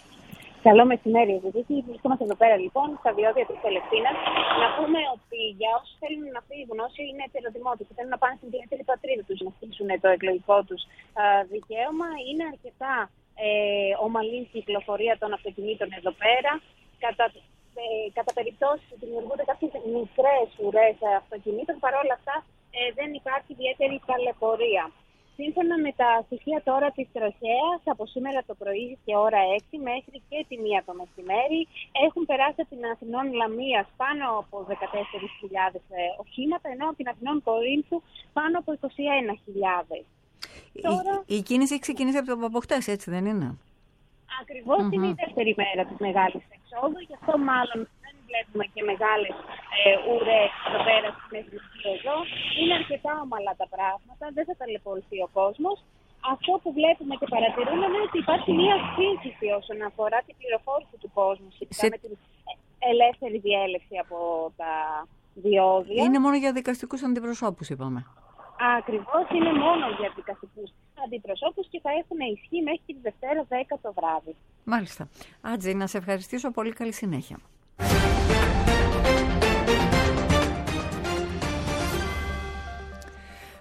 Καλό μεσημέρι, Ζητήτη. Βρισκόμαστε εδώ πέρα λοιπόν στα διόδια της Ελευσίνας. Να πούμε ότι για όσους θέλουν να φύγουν, όσοι είναι ετεροδημότες και θέλουν να πάνε στην ιδιαίτερη πατρίδα τους να στήσουν το εκλογικό τους δικαίωμα, είναι αρκετά ομαλή κυκλοφορία των αυτοκινήτων εδώ πέρα. Κατά περιπτώσεις δημιουργούνται κάποιες μικρές ουρές αυτοκινήτων. Παρ' όλα αυτά δεν υπάρχει ιδιαίτερη ταλαιπωρία. Σύμφωνα με τα στοιχεία τώρα της τροχέας, από σήμερα το πρωί και ώρα 6 μέχρι και τη 1 το μεσημέρι, έχουν περάσει από την Αθηνών Λαμίας πάνω από 14.000 οχήματα, ενώ από την Αθηνών Κορίνθου πάνω από 21.000. Η κίνηση έχει ξεκινήσει από χτες, έτσι δεν είναι? Ακριβώς είναι η δεύτερη μέρα της μεγάλης εξόδου, γι' αυτό μάλλον δεν βλέπουμε και μεγάλες ουρές εδώ πέρα στην Εθνική Οδό. Είναι αρκετά ομαλά τα πράγματα, δεν θα ταλαιπωρηθεί ο κόσμος. Αυτό που βλέπουμε και παρατηρούμε είναι ότι υπάρχει μια σύγχυση όσον αφορά την πληροφόρηση του κόσμου σχετικά με την ελεύθερη διέλευση από τα διόδια. Είναι μόνο για δικαστικούς αντιπροσώπους, είπαμε. Ακριβώς, είναι μόνο για δικαστικούς αντιπροσώπους και θα έχουν ισχύ μέχρι τη Δευτέρα 10 το βράδυ. Μάλιστα. Άτζη, να σε ευχαριστήσω πολύ. Καλή συνέχεια.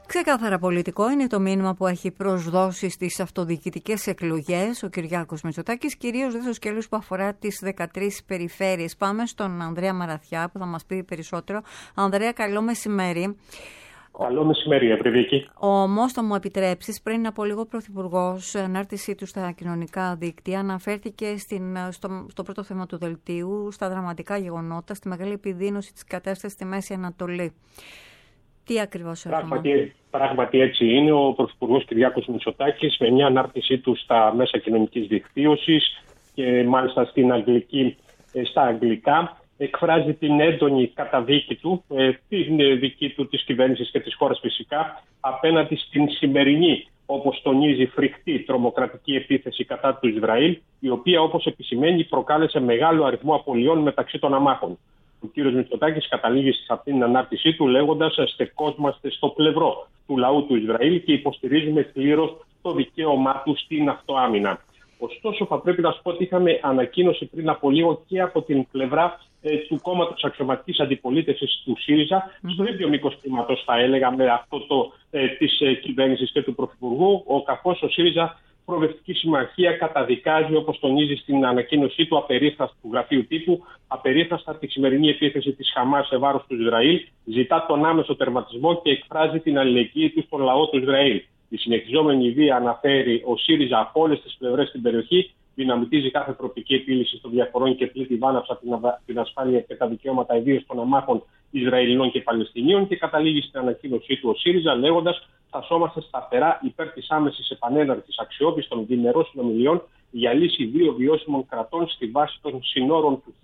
Ξεκάθαρα πολιτικό είναι το μήνυμα που έχει προσδώσει στις αυτοδιοικητικές εκλογές ο Κυριάκος Μητσοτάκης, κυρίως δε στο σκέλος που αφορά τις 13 περιφέρειες. Πάμε στον Ανδρέα Μαραθιά που θα μας πει περισσότερο. Ανδρέα, καλό μεσημέρι. Καλό μεσημέρι, Ευρυδίκη. Όμως, θα μου επιτρέψεις, πριν από λίγο ο Πρωθυπουργός, ανάρτησή του στα κοινωνικά δίκτυα, αναφέρθηκε στο πρώτο θέμα του δελτίου, στα δραματικά γεγονότα, στη μεγάλη επιδείνωση της κατάστασης στη Μέση Ανατολή. Τι ακριβώς έχουμε? Πράγματι έτσι είναι. Ο Πρωθυπουργός Κυριάκος Μητσοτάκης, με μια ανάρτησή του στα μέσα κοινωνικής δικτύωσης και μάλιστα στα αγγλικά, εκφράζει την έντονη καταδίκη του, την δική του, της κυβέρνησης και της χώρας φυσικά, απέναντι στην σημερινή, όπως τονίζει, φρικτή τρομοκρατική επίθεση κατά του Ισραήλ, η οποία, όπως επισημαίνει, προκάλεσε μεγάλο αριθμό απολειών μεταξύ των αμάχων. Ο κ. Μητσοτάκης καταλήγει σε αυτήν την ανάρτησή του λέγοντας: στεκόμαστε στο πλευρό του λαού του Ισραήλ και υποστηρίζουμε πλήρως το δικαίωμά του στην αυτοάμυνα. Ωστόσο, θα πρέπει να σου πω ότι είχαμε ανακοίνωση πριν από λίγο και από την πλευρά του κόμματος αξιωματικής αντιπολίτευσης του ΣΥΡΙΖΑ, στο ίδιο μήκος κύματος, θα έλεγα, με αυτό της κυβέρνησης και του Πρωθυπουργού, καθώς ο ΣΥΡΙΖΑ Προοδευτική Συμμαχία καταδικάζει, όπως τονίζει στην ανακοίνωσή του, απερίφραστα του γραφείου τύπου, απερίφραστα τη σημερινή επίθεση της Χαμάς σε βάρος του Ισραήλ, ζητά τον άμεσο τερματισμό και εκφράζει την αλληλεγγύη του στον λαό του Ισραήλ. Η συνεχιζόμενη βία, αναφέρει ο ΣΥΡΙΖΑ, από όλες τις πλευρές στην περιοχή, δυναμητίζει κάθε προοπτική επίλυση των διαφορών και πλήττει βάναυσα την ασφάλεια και τα δικαιώματα ιδίως των αμάχων Ισραηλινών και Παλαιστινίων, και καταλήγει στην ανακοίνωσή του ο ΣΥΡΙΖΑ λέγοντας: στασόμαστε σταθερά υπέρ της άμεσης επανέναρξης αξιόπιστων διμερών συνομιλιών για λύση δύο βιώσιμων κρατών στη βάση των συνόρων του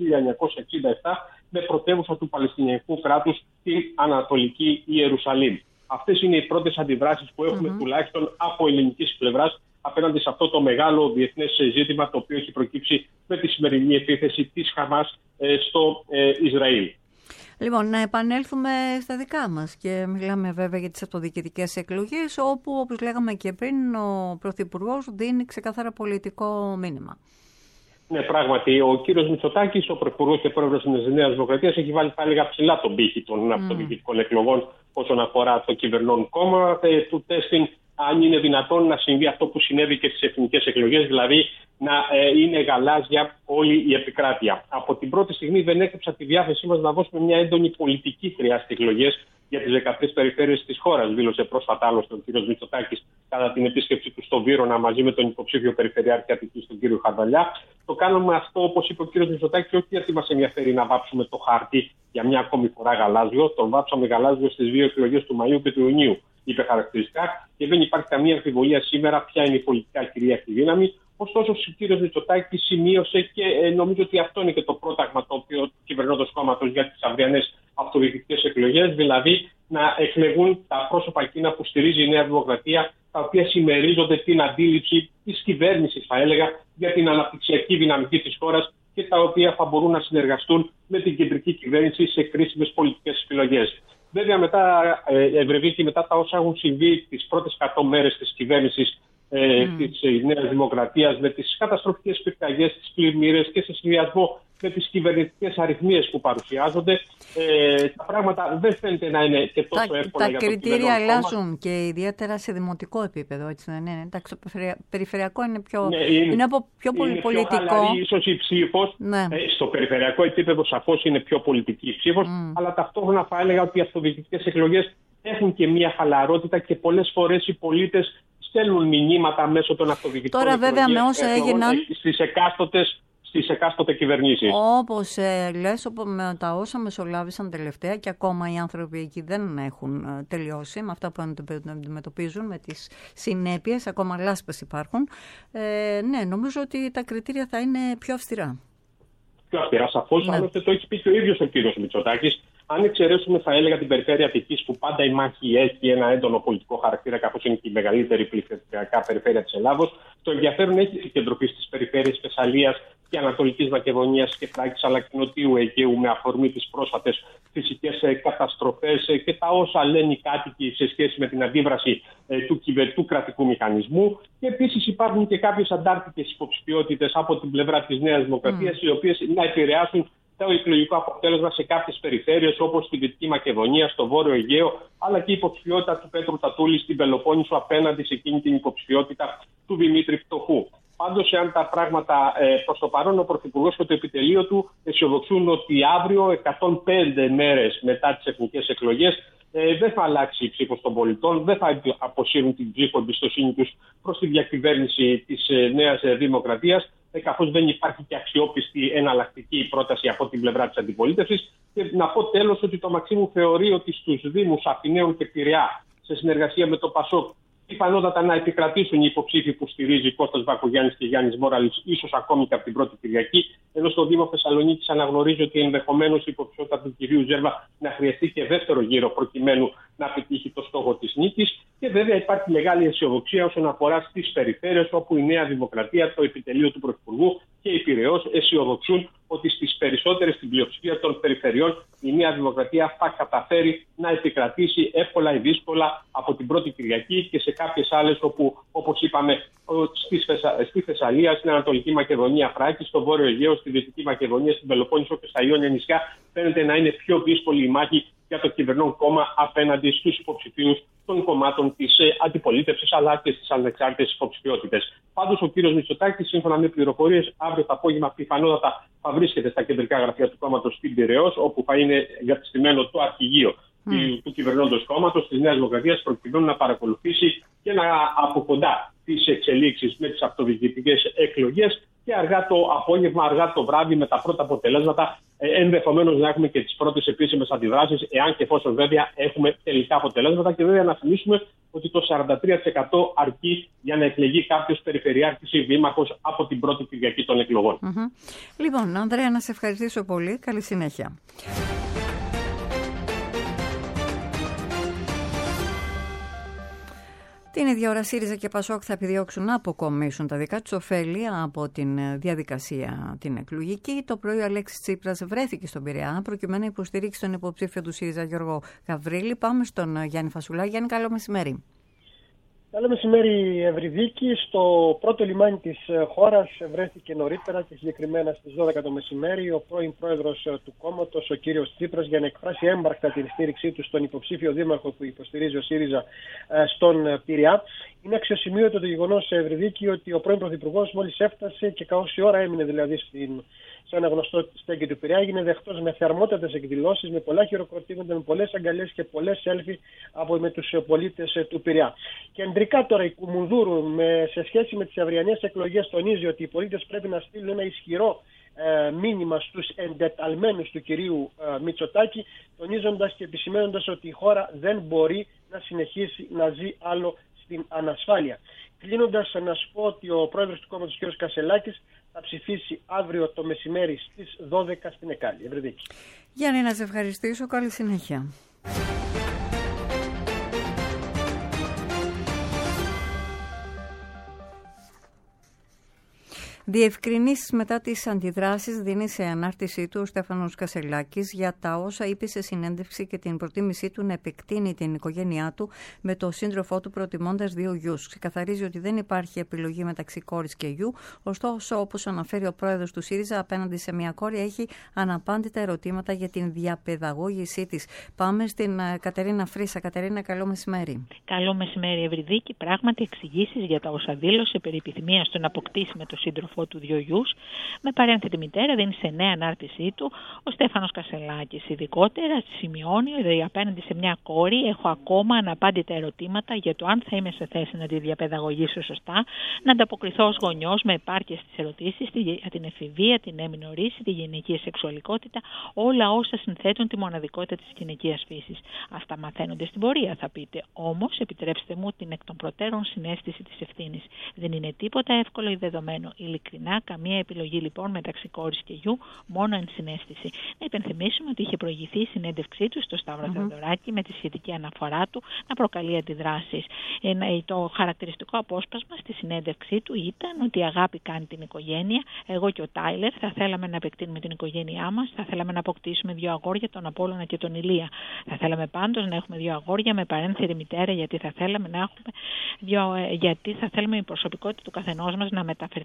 1967 με πρωτεύουσα του Παλαιστινιακού κράτους την Ανατολική Ιερουσαλήμ. Αυτές είναι οι πρώτες αντιδράσεις που έχουμε τουλάχιστον από ελληνικής πλευράς απέναντι σε αυτό το μεγάλο διεθνές ζήτημα, το οποίο έχει προκύψει με τη σημερινή επίθεση της Χαμάς στο Ισραήλ. Λοιπόν, να επανέλθουμε στα δικά μας και μιλάμε βέβαια για τις αυτοδιοικητικές εκλογές, όπου, όπως λέγαμε και πριν, ο Πρωθυπουργός δίνει ξεκάθαρα πολιτικό μήνυμα. Ναι, πράγματι, ο κύριος Μητσοτάκης, ο Πρωθυπουργός και Πρόεδρος της Νέας Δημοκρατίας, έχει βάλει, θα έλεγα, ψηλά τον πύχη των αυτοδιοικητικών εκλογών όσον αφορά το κυβερνών κόμμα, του τέστην αν είναι δυνατόν να συμβεί αυτό που συνέβη και στις εθνικές εκλογές, δηλαδή να είναι γαλάζια όλη η επικράτεια. Από την πρώτη στιγμή δεν έκρυψα τη διάθεσή μας να δώσουμε μια έντονη πολιτική χρειά στις εκλογές για τις 13 περιφέρειες της χώρας, δήλωσε πρόσφατα άλλωστε ο κ. Μητσοτάκης κατά την επίσκεψή του στο Βύρωνα μαζί με τον υποψήφιο Περιφερειάρχη Αττικής, τον κ. Χαρδαλιά. Το κάνουμε αυτό, όπως είπε ο κ. Μητσοτάκης, όχι γιατί μας ενδιαφέρει να βάψουμε το χάρτη για μια ακόμη φορά γαλάζιο. Τον βάψαμε γαλάζιο στις δύο εκλογές του Μαΐου και του Ιουνίου, είπε χαρακτηριστικά, και δεν υπάρχει καμία αμφιβολία σήμερα ποια είναι η πολιτικά κυρίαρχη δύναμη. Ωστόσο, ο κ. Μητσοτάκης σημείωσε, και νομίζω ότι αυτό είναι και το πρόταγμα το οποίο του κυβερνώντος κόμματος για τις αυριανές αυτοδιοικητικές εκλογές, δηλαδή να εκλεγούν τα πρόσωπα εκείνα που στηρίζει η Νέα Δημοκρατία, τα οποία συμμερίζονται την αντίληψη της κυβέρνησης, θα έλεγα, για την αναπτυξιακή δυναμική της χώρας και τα οποία θα μπορούν να συνεργαστούν με την κεντρική κυβέρνηση σε κρίσιμες πολιτικές επιλογές. Βέβαια, μετά τα όσα έχουν συμβεί τις πρώτες 100 μέρες της κυβέρνησης της Νέας Δημοκρατίας, με τις καταστροφικές πυρκαγιές, τις πλημμύρες και σε συνδυασμό με τις κυβερνητικές αριθμίες που παρουσιάζονται, τα πράγματα δεν φαίνεται να είναι και τόσο εύκολα για το κυβερνό κόμμα. Τα κριτήρια αλλάζουν και ιδιαίτερα σε δημοτικό επίπεδο, έτσι δεν είναι? Εντάξει, το περιφερειακό είναι πιο, είναι από πιο πολιτικό. Πιο χαλαρή ίσως η ψήφος. Ναι. Στο περιφερειακό επίπεδο σαφώς είναι πιο πολιτική η ψήφος, αλλά ταυτόχρονα θα έλεγα ότι οι αυτοδιοικητικές εκλογές έχουν και μια χαλαρότητα και πολλές φορές οι πολίτες στέλνουν μηνύματα μέσω των αυτοδιοικητικών εκλογών. Τώρα βέβαια με όσα έγιναν στις εκάστοτε κυβερνήσεις. Όπως λες, με τα όσα μεσολάβησαν τελευταία, και ακόμα οι άνθρωποι εκεί δεν έχουν τελειώσει με αυτά που αντιμετωπίζουν, με τις συνέπειες, ακόμα λάσπες υπάρχουν. Ναι, νομίζω ότι τα κριτήρια θα είναι πιο αυστηρά. Πιο αυστηρά, σαφώς. Ναι. Άλλωστε το έχει πει και ο ίδιος ο κ. Μητσοτάκης. Αν εξαιρέσουμε, θα έλεγα, την περιφέρεια Αττικής, που πάντα η μάχη έχει ένα έντονο πολιτικό χαρακτήρα, καθώς είναι και η μεγαλύτερη πληθυσμιακά περιφέρεια της Ελλάδος, το ενδιαφέρον έχει επικεντρωθεί στις περιφέρειες Θεσσαλίας και Ανατολικής Μακεδονίας και Θράκης, αλλά και Νοτιού Αιγαίου, με αφορμή τις πρόσφατες φυσικές καταστροφές και τα όσα λένε οι κάτοικοι σε σχέση με την αντίδραση του κρατικού μηχανισμού. Και επίσης υπάρχουν και κάποιες αντάρτικες υποψηφιότητες από την πλευρά της Νέας Δημοκρατίας, οι οποίες να επηρεάσουν το εκλογικό αποτέλεσμα σε κάποιες περιφέρειες όπως στη Δυτική Μακεδονία, στο Βόρειο Αιγαίο, αλλά και η υποψηφιότητα του Πέτρου Τατούλη στην Πελοπόννησο απέναντι σε εκείνη την υποψηφιότητα του Δημήτρη Φτωχού. Πάντως, εάν τα πράγματα προς το παρόν, ο Πρωθυπουργός και το επιτελείο του αισιοδοξούν ότι αύριο, 105 μέρες μετά τις εθνικές εκλογές, δεν θα αλλάξει η ψήφος των πολιτών, δεν θα αποσύρουν την ψήφο εμπιστοσύνη τους προς τη διακυβέρνηση της Νέας Δημοκρατίας, καθώς δεν υπάρχει και αξιόπιστη εναλλακτική πρόταση από την πλευρά της αντιπολίτευσης. Και να πω τέλος ότι το Μαξίμου θεωρεί ότι στους Δήμους Αθηναίων και Πειραιά, σε συνεργασία με το ΠΑΣΟΚ, πιθανότατα να επικρατήσουν οι υποψήφοι που στηρίζει Κώστας Βακογιάννης και Γιάννης Μόραλης, ίσως ακόμη και από την πρώτη Κυριακή, ενώ στο Δήμο Θεσσαλονίκης αναγνωρίζει ότι ενδεχομένως η υποψηφιότητα του κυρίου Ζέρβα να χρειαστεί και δεύτερο γύρο προκειμένου να πετύχει το στόχο της νίκης. Και βέβαια υπάρχει μεγάλη αισιοδοξία όσον αφορά στις περιφέρειες, όπου η Νέα Δημοκρατία, το επιτελείο του Πρωθυπουργού και η Πειραιώς αισιοδοξούν ότι στις περισσότερες, στην πλειοψηφία των περιφερειών, η Νέα Δημοκρατία θα καταφέρει να επικρατήσει εύκολα ή δύσκολα από την πρώτη Κυριακή, και σε κάποιες άλλες όπου, όπως είπαμε, στη Θεσσαλία, στην Ανατολική Μακεδονία, Θράκη, στο Βόρειο Αιγαίο, στη Δυτική Μακεδονία, στην Πελοπόννησο και στα Ιόνια νησιά, φαίνεται να είναι πιο δύσκολη η μάχη για το κυβερνών κόμμα απέναντι στους υποψηφίους των κομμάτων της αντιπολίτευσης αλλά και στις ανεξάρτητες υποψηφιότητες. Πάντως, ο κύριος Μητσοτάκης, σύμφωνα με πληροφορίες, αύριο το απόγευμα πιθανότατα θα βρίσκεται στα κεντρικά γραφεία του κόμματος στην Πειραιώς, όπου θα είναι εγκατεστημένο το αρχηγείο του κυβερνώντος κόμματος της Νέας Δημοκρατίας, προκειμένου να παρακολουθήσει και να από κοντά τις εξελίξεις με τις αυτοδιοικητικές εκλογές, και αργά το απόγευμα, αργά το βράδυ, με τα πρώτα αποτελέσματα, ενδεχομένως να έχουμε και τις πρώτες επίσημες αντιδράσεις, εάν και εφόσον βέβαια έχουμε τελικά αποτελέσματα. Και βέβαια να θυμίσουμε ότι το 43% αρκεί για να εκλεγεί κάποιος περιφερειάρχης ή δήμαρχος από την πρώτη Κυριακή των εκλογών. Λοιπόν, Ανδρέα, να σε ευχαριστήσω πολύ. Καλή συνέχεια. Την ίδια ώρα ΣΥΡΙΖΑ και ΠΑΣΟΚ θα επιδιώξουν να αποκομίσουν τα δικά τους ωφέλη από την διαδικασία την εκλογική. Το πρωί ο Αλέξης Τσίπρας βρέθηκε στον Πειραιά προκειμένου να υποστηρίξει τον υποψήφιο του ΣΥΡΙΖΑ Γιώργο Γαβρίλη. Πάμε στον Γιάννη Φασουλά. Γιάννη, καλό μεσημέρι. Καλό μεσημέρι, Ευρυδίκη. Στο πρώτο λιμάνι της χώρας βρέθηκε νωρίτερα και συγκεκριμένα στις 12 το μεσημέρι ο πρώην πρόεδρος του κόμματος, ο κύριος Τσίπρας, για να εκφράσει έμπρακτα την στήριξή του στον υποψήφιο δήμαρχο που υποστηρίζει ο ΣΥΡΙΖΑ στον Πειραιά. Είναι αξιοσημείωτο το γεγονός, Ευρυδίκη, ότι ο πρώην πρωθυπουργός μόλις έφτασε και όση ώρα έμεινε δηλαδή σε ένα γνωστό στέκι του Πειραιά, έγινε δεχτός με θερμότατες εκδηλώσεις, με πολλά χειροκροτήματα, με πολλές αγκαλιές και πολλές selfie με τους πολίτες του Πειραιά. Κεντρικά τώρα η Κουμουνδούρου, σε σχέση με τις αυριανές εκλογές, τονίζει ότι οι πολίτες πρέπει να στείλουν ένα ισχυρό μήνυμα στους εντεταλμένους του κυρίου Μητσοτάκη, τονίζοντας και επισημαίνοντας ότι η χώρα δεν μπορεί να συνεχίσει να ζει άλλο στην ανασφάλεια. Κλείνοντας, να σου πω ότι ο πρόεδρος του κόμματος, κ. Κασελάκης, θα ψηφίσει αύριο το μεσημέρι στις 12 στην Εκάλη. Ευρυδίκη. Γιάννη, να σε ευχαριστήσω. Καλή συνέχεια. Διευκρινήσεις μετά τις αντιδράσεις δίνει σε ανάρτησή του ο Στέφανος Κασελάκης για τα όσα είπε σε συνέντευξη και την προτίμησή του να επεκτείνει την οικογένειά του με το σύντροφό του, προτιμώντας 2 γιους. Ξεκαθαρίζει ότι δεν υπάρχει επιλογή μεταξύ κόρης και γιου, ωστόσο, όπως αναφέρει ο πρόεδρος του ΣΥΡΙΖΑ, απέναντι σε μια κόρη έχει αναπάντητα ερωτήματα για την διαπαιδαγώγησή της. Πάμε στην Κατερίνα Φρύσα. Κατερίνα, καλό μεσημέρι. Καλό μεσημέρι, Ευρυδίκη. Πράγματι, εξηγήσεις για τα όσα δήλωσε περί επιθυμίας του να αποκτήσει με το σύντροφο του 2 γιους, με παρένθετη μητέρα, δίνει σε νέα ανάρτησή του ο Στέφανος Κασελάκης. Ειδικότερα σημειώνει ότι απέναντι σε μια κόρη έχω ακόμα αναπάντητα ερωτήματα για το αν θα είμαι σε θέση να τη διαπαιδαγωγήσω σωστά, να ανταποκριθώ ως γονιός με επάρκεια στις ερωτήσεις για την εφηβεία, την έμεινο ρίση, τη γυναικεία σεξουαλικότητα, όλα όσα συνθέτουν τη μοναδικότητα της γυναικείας φύσης. Αυτά μαθαίνονται στην πορεία, θα πείτε. Όμως, επιτρέψτε μου την εκ των προτέρων συναίσθηση της ευθύνης. Δεν είναι τίποτα εύκολο ή δεδομένο. Ειλικρινά, καμία επιλογή λοιπόν μεταξύ κόρης και γιου, μόνο ενσυναίσθηση. Να υπενθυμίσουμε ότι είχε προηγηθεί η συνέντευξή του στο Σταύρο Θεοδωράκη με τη σχετική αναφορά του να προκαλεί αντιδράσεις. Το χαρακτηριστικό απόσπασμα στη συνέντευξή του ήταν ότι η αγάπη κάνει την οικογένεια. Εγώ και ο Τάιλερ θα θέλαμε να επεκτείνουμε την οικογένειά μας, θα θέλαμε να αποκτήσουμε 2 αγόρια, τον Απόλλωνα και τον Ηλία. Θα θέλαμε πάντως να έχουμε 2 αγόρια με παρένθετη μητέρα, γιατί θα θέλαμε να έχουμε γιατί θα θέλαμε η προσωπικότητα του καθενός μας να μεταφερθεί στα παιδιά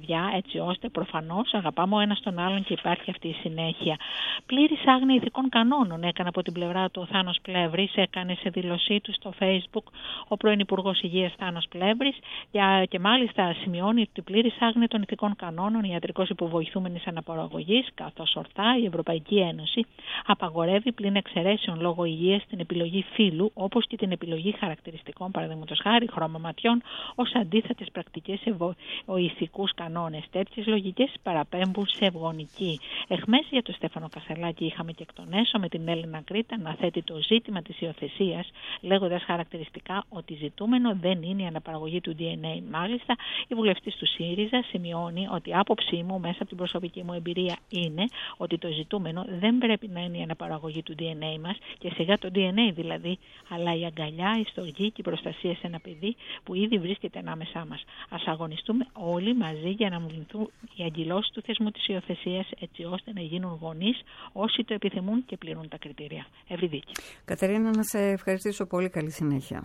παιδιά, έτσι ώστε προφανώς αγαπάμε ο ένας τον άλλον και υπάρχει αυτή η συνέχεια. Πλήρης άγνοια ηθικών κανόνων έκανε από την πλευρά του ο Θάνος Πλεύρης, έκανε σε δήλωσή του στο Facebook ο πρώην Υπουργός Υγείας Θάνος Πλεύρης και μάλιστα σημειώνει ότι πλήρης άγνοια των ηθικών κανόνων ιατρικός υποβοηθούμενης αναπαραγωγής, καθώς ορθά η Ευρωπαϊκή Ένωση απαγορεύει πλην εξαιρέσεων λόγω υγείας την επιλογή φύλου, όπως και την επιλογή χαρακτηριστικών, παραδείγματος χάρη χρώμα ματιών, ως αντίθετες πρακτικές σε ηθικούς κανόνες. Τέτοιες λογικές παραπέμπουν σε ευγονική. Εχμές για τον Στέφανο Κασελάκη είχαμε και εκ των έσω με την Έλληνα Κρήτα να θέτει το ζήτημα της υιοθεσίας, λέγοντας χαρακτηριστικά ότι ζητούμενο δεν είναι η αναπαραγωγή του DNA. Μάλιστα, η βουλευτής του ΣΥΡΙΖΑ σημειώνει ότι η άποψή μου, μέσα από την προσωπική μου εμπειρία, είναι ότι το ζητούμενο δεν πρέπει να είναι η αναπαραγωγή του DNA μας και σιγά το DNA δηλαδή, αλλά η αγκαλιά, η στοργή και η προστασία σε ένα παιδί που ήδη βρίσκεται ανάμεσά μας. Ας αγωνιστούμε όλοι μαζί για να αμβληθούν οι αγκυλώσεις του θεσμού της υιοθεσίας, έτσι ώστε να γίνουν γονείς όσοι το επιθυμούν και πληρούν τα κριτήρια. Ευρυδίκη. Κατερίνα, να σε ευχαριστήσω πολύ. Καλή συνέχεια.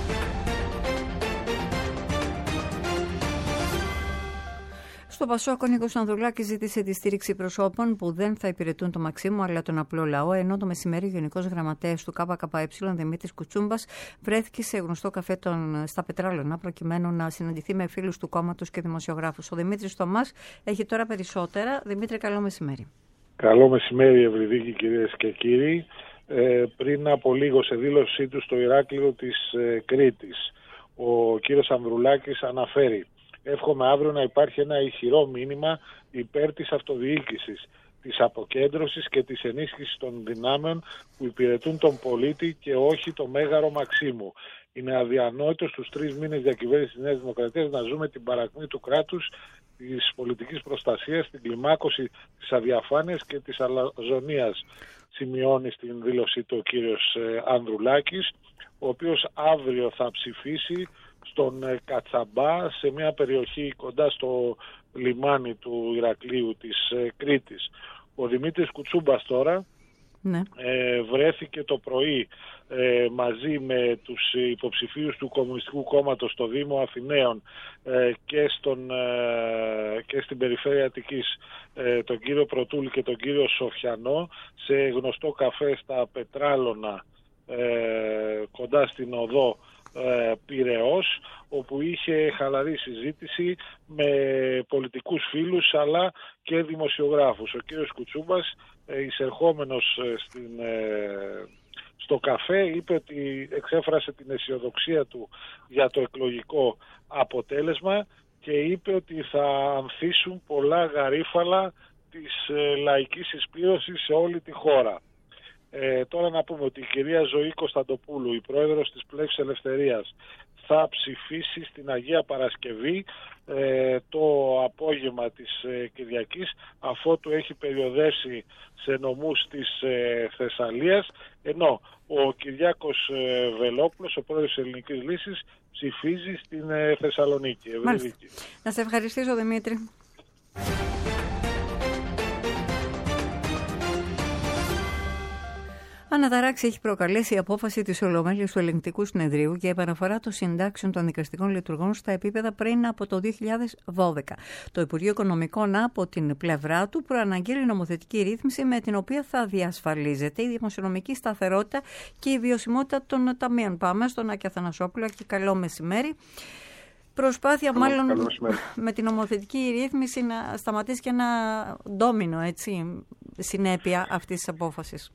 Στο Πασόκ, ο Νίκος Ανδρουλάκης ζήτησε τη στήριξη προσώπων που δεν θα υπηρετούν το Μαξίμου αλλά τον απλό λαό, ενώ το μεσημέρι ο Γενικός Γραμματέας του ΚΚΕ, Δημήτρης Κουτσούμπας, βρέθηκε σε γνωστό καφέ στα Πετράλωνα προκειμένου να συναντηθεί με φίλους του κόμματος και δημοσιογράφους. Ο Δημήτρης Θωμάς έχει τώρα περισσότερα. Δημήτρη, καλό μεσημέρι. Καλό μεσημέρι, Ευρυδίκη, κυρίες και κύριοι. Πριν από λίγο, σε δήλωσή του στο Ηράκλειο της Κρήτης, ο κύριος Ανδρουλάκης αναφέρει: εύχομαι αύριο να υπάρχει ένα ηχηρό μήνυμα υπέρ της αυτοδιοίκησης, της αποκέντρωσης και της ενίσχυσης των δυνάμεων που υπηρετούν τον πολίτη και όχι το μέγαρο Μαξίμου. Είναι αδιανόητο στους 3 μήνες διακυβέρνησης της Νέας Δημοκρατίας να ζούμε την παρακμή του κράτους, της πολιτικής προστασίας, την κλιμάκωση της αδιαφάνειας και της αλαζονίας, σημειώνει στην δήλωσή του ο κύριος Ανδρουλάκης, ο οποίος αύριο θα ψηφίσει στον Κατσαμπά, σε μια περιοχή κοντά στο λιμάνι του Ηρακλείου της Κρήτης. Ο Δημήτρης Κουτσούμπας τώρα βρέθηκε το πρωί μαζί με τους υποψηφίους του Κομμουνιστικού Κόμματος στο Δήμο Αθηναίων και στην περιφέρεια Αττικής, τον κύριο Πρωτούλη και τον κύριο Σοφιανό, σε γνωστό καφέ στα Πετράλωνα κοντά στην οδό Πειραιώς, όπου είχε χαλαρή συζήτηση με πολιτικούς φίλους αλλά και δημοσιογράφους. Ο κύριος Κουτσούμπας, εισερχόμενος στο καφέ, είπε ότι εξέφρασε την αισιοδοξία του για το εκλογικό αποτέλεσμα και είπε ότι θα ανθίσουν πολλά γαρίφαλα της λαϊκής συσπήρωσης σε όλη τη χώρα. Τώρα να πούμε ότι η κυρία Ζωή Κωνσταντοπούλου, η πρόεδρος της Πλεύσης Ελευθερίας, θα ψηφίσει στην Αγία Παρασκευή το απόγευμα της Κυριακής, αφότου έχει περιοδεύσει σε νομούς της Θεσσαλίας, ενώ ο Κυριάκος Βελόπουλος, ο πρόεδρος της Ελληνικής Λύσης, ψηφίζει στην Θεσσαλονίκη. Να σε ευχαριστήσω, Δημήτρη. Αναταράξει έχει προκαλέσει η απόφαση της Ολομέλειας του Ελεγκτικού Συνεδρίου για επαναφορά των συντάξεων των δικαστικών λειτουργών στα επίπεδα πριν από το 2012. Το Υπουργείο Οικονομικών, από την πλευρά του, προαναγγείλει νομοθετική ρύθμιση με την οποία θα διασφαλίζεται η δημοσιονομική σταθερότητα και η βιωσιμότητα των ταμείων. Πάμε στον Άκη Αθανασόπουλο και καλό μεσημέρι. Προσπάθεια μάλλον με την νομοθετική ρύθμιση να σταματήσει και ένα ντόμινο, συνέπεια αυτής της απόφασης.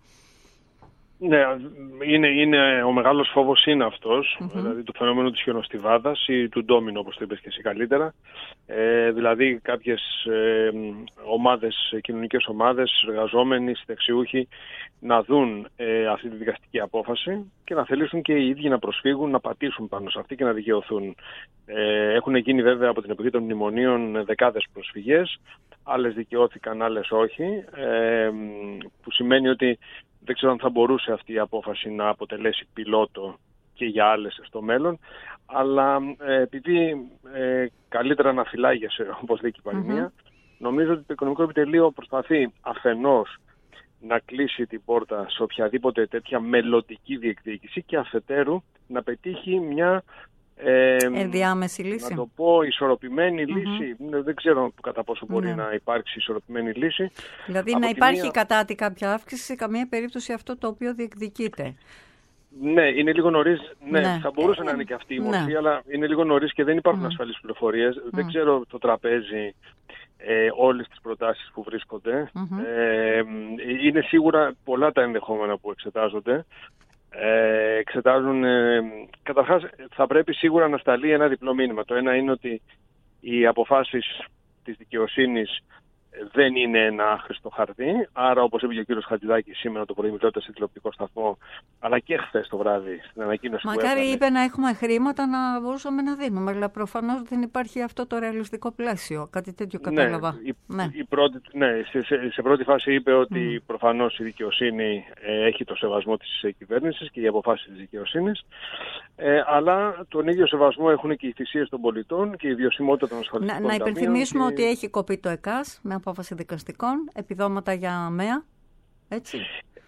Ναι, είναι ο μεγάλος φόβος είναι αυτός, δηλαδή το φαινόμενο της χιονοστιβάδας ή του ντόμινο, όπως το είπες και εσύ καλύτερα. Δηλαδή κάποιες κοινωνικές ομάδες, εργαζόμενοι, συνταξιούχοι, να δουν αυτή τη δικαστική απόφαση και να θελήσουν και οι ίδιοι να προσφύγουν, να πατήσουν πάνω σε αυτή και να δικαιωθούν. Έχουν γίνει βέβαια από την εποχή των μνημονίων δεκάδες προσφυγές, άλλες δικαιώθηκαν, άλλες όχι, που σημαίνει ότι δεν ξέρω αν θα μπορούσε αυτή η απόφαση να αποτελέσει πιλότο και για άλλες στο μέλλον, αλλά επειδή καλύτερα να φυλάγεσαι, όπως λέει και η παροιμία, νομίζω ότι το Οικονομικό Επιτελείο προσπαθεί αφενός να κλείσει την πόρτα σε οποιαδήποτε τέτοια μελλοντική διεκδίκηση και αφετέρου να πετύχει μια Ενδιάμεση λύση. Να το πω ισορροπημένη λύση. Δεν ξέρω κατά πόσο μπορεί να υπάρξει ισορροπημένη λύση. Δηλαδή να υπάρχει κατά τη κάποια αύξηση, σε καμία περίπτωση αυτό το οποίο διεκδικείται. Ναι, είναι λίγο νωρίς. Ναι, θα μπορούσε να είναι και αυτή η μορφή, αλλά είναι λίγο νωρίς και δεν υπάρχουν ασφαλείς πληροφορίες. Δεν ξέρω το τραπέζι όλες τις προτάσεις που βρίσκονται. Είναι σίγουρα πολλά τα ενδεχόμενα που εξετάζονται. Εξετάζουν. Καταρχάς, θα πρέπει σίγουρα να σταλεί ένα διπλό μήνυμα. Το ένα είναι ότι οι αποφάσεις της δικαιοσύνης δεν είναι ένα άχρηστο χαρτί. Άρα, όπως είπε και ο κύριος Χατζηδάκης σήμερα το πρωί, μιλώντας σε τηλεοπτικό σταθμό, αλλά και χθες το βράδυ στην ανακοίνωση. Μακάρι είπε να έχουμε χρήματα να μπορούσαμε να δίνουμε, αλλά προφανώς δεν υπάρχει αυτό το ρεαλιστικό πλαίσιο. Κάτι τέτοιο κατάλαβα. Σε πρώτη φάση είπε ότι προφανώς η δικαιοσύνη έχει το σεβασμό της κυβέρνησης και οι αποφάσεις της δικαιοσύνης, αλλά τον ίδιο σεβασμό έχουν και οι θυσίες των πολιτών και η βιωσιμότητα των ασφαλιστικών ταμείων. Να υπενθυμίσουμε ότι έχει κοπεί το ΕΚΑΣ με απόφαση δικαστικών, επιδόματα για ΑΜΕΑ, έτσι.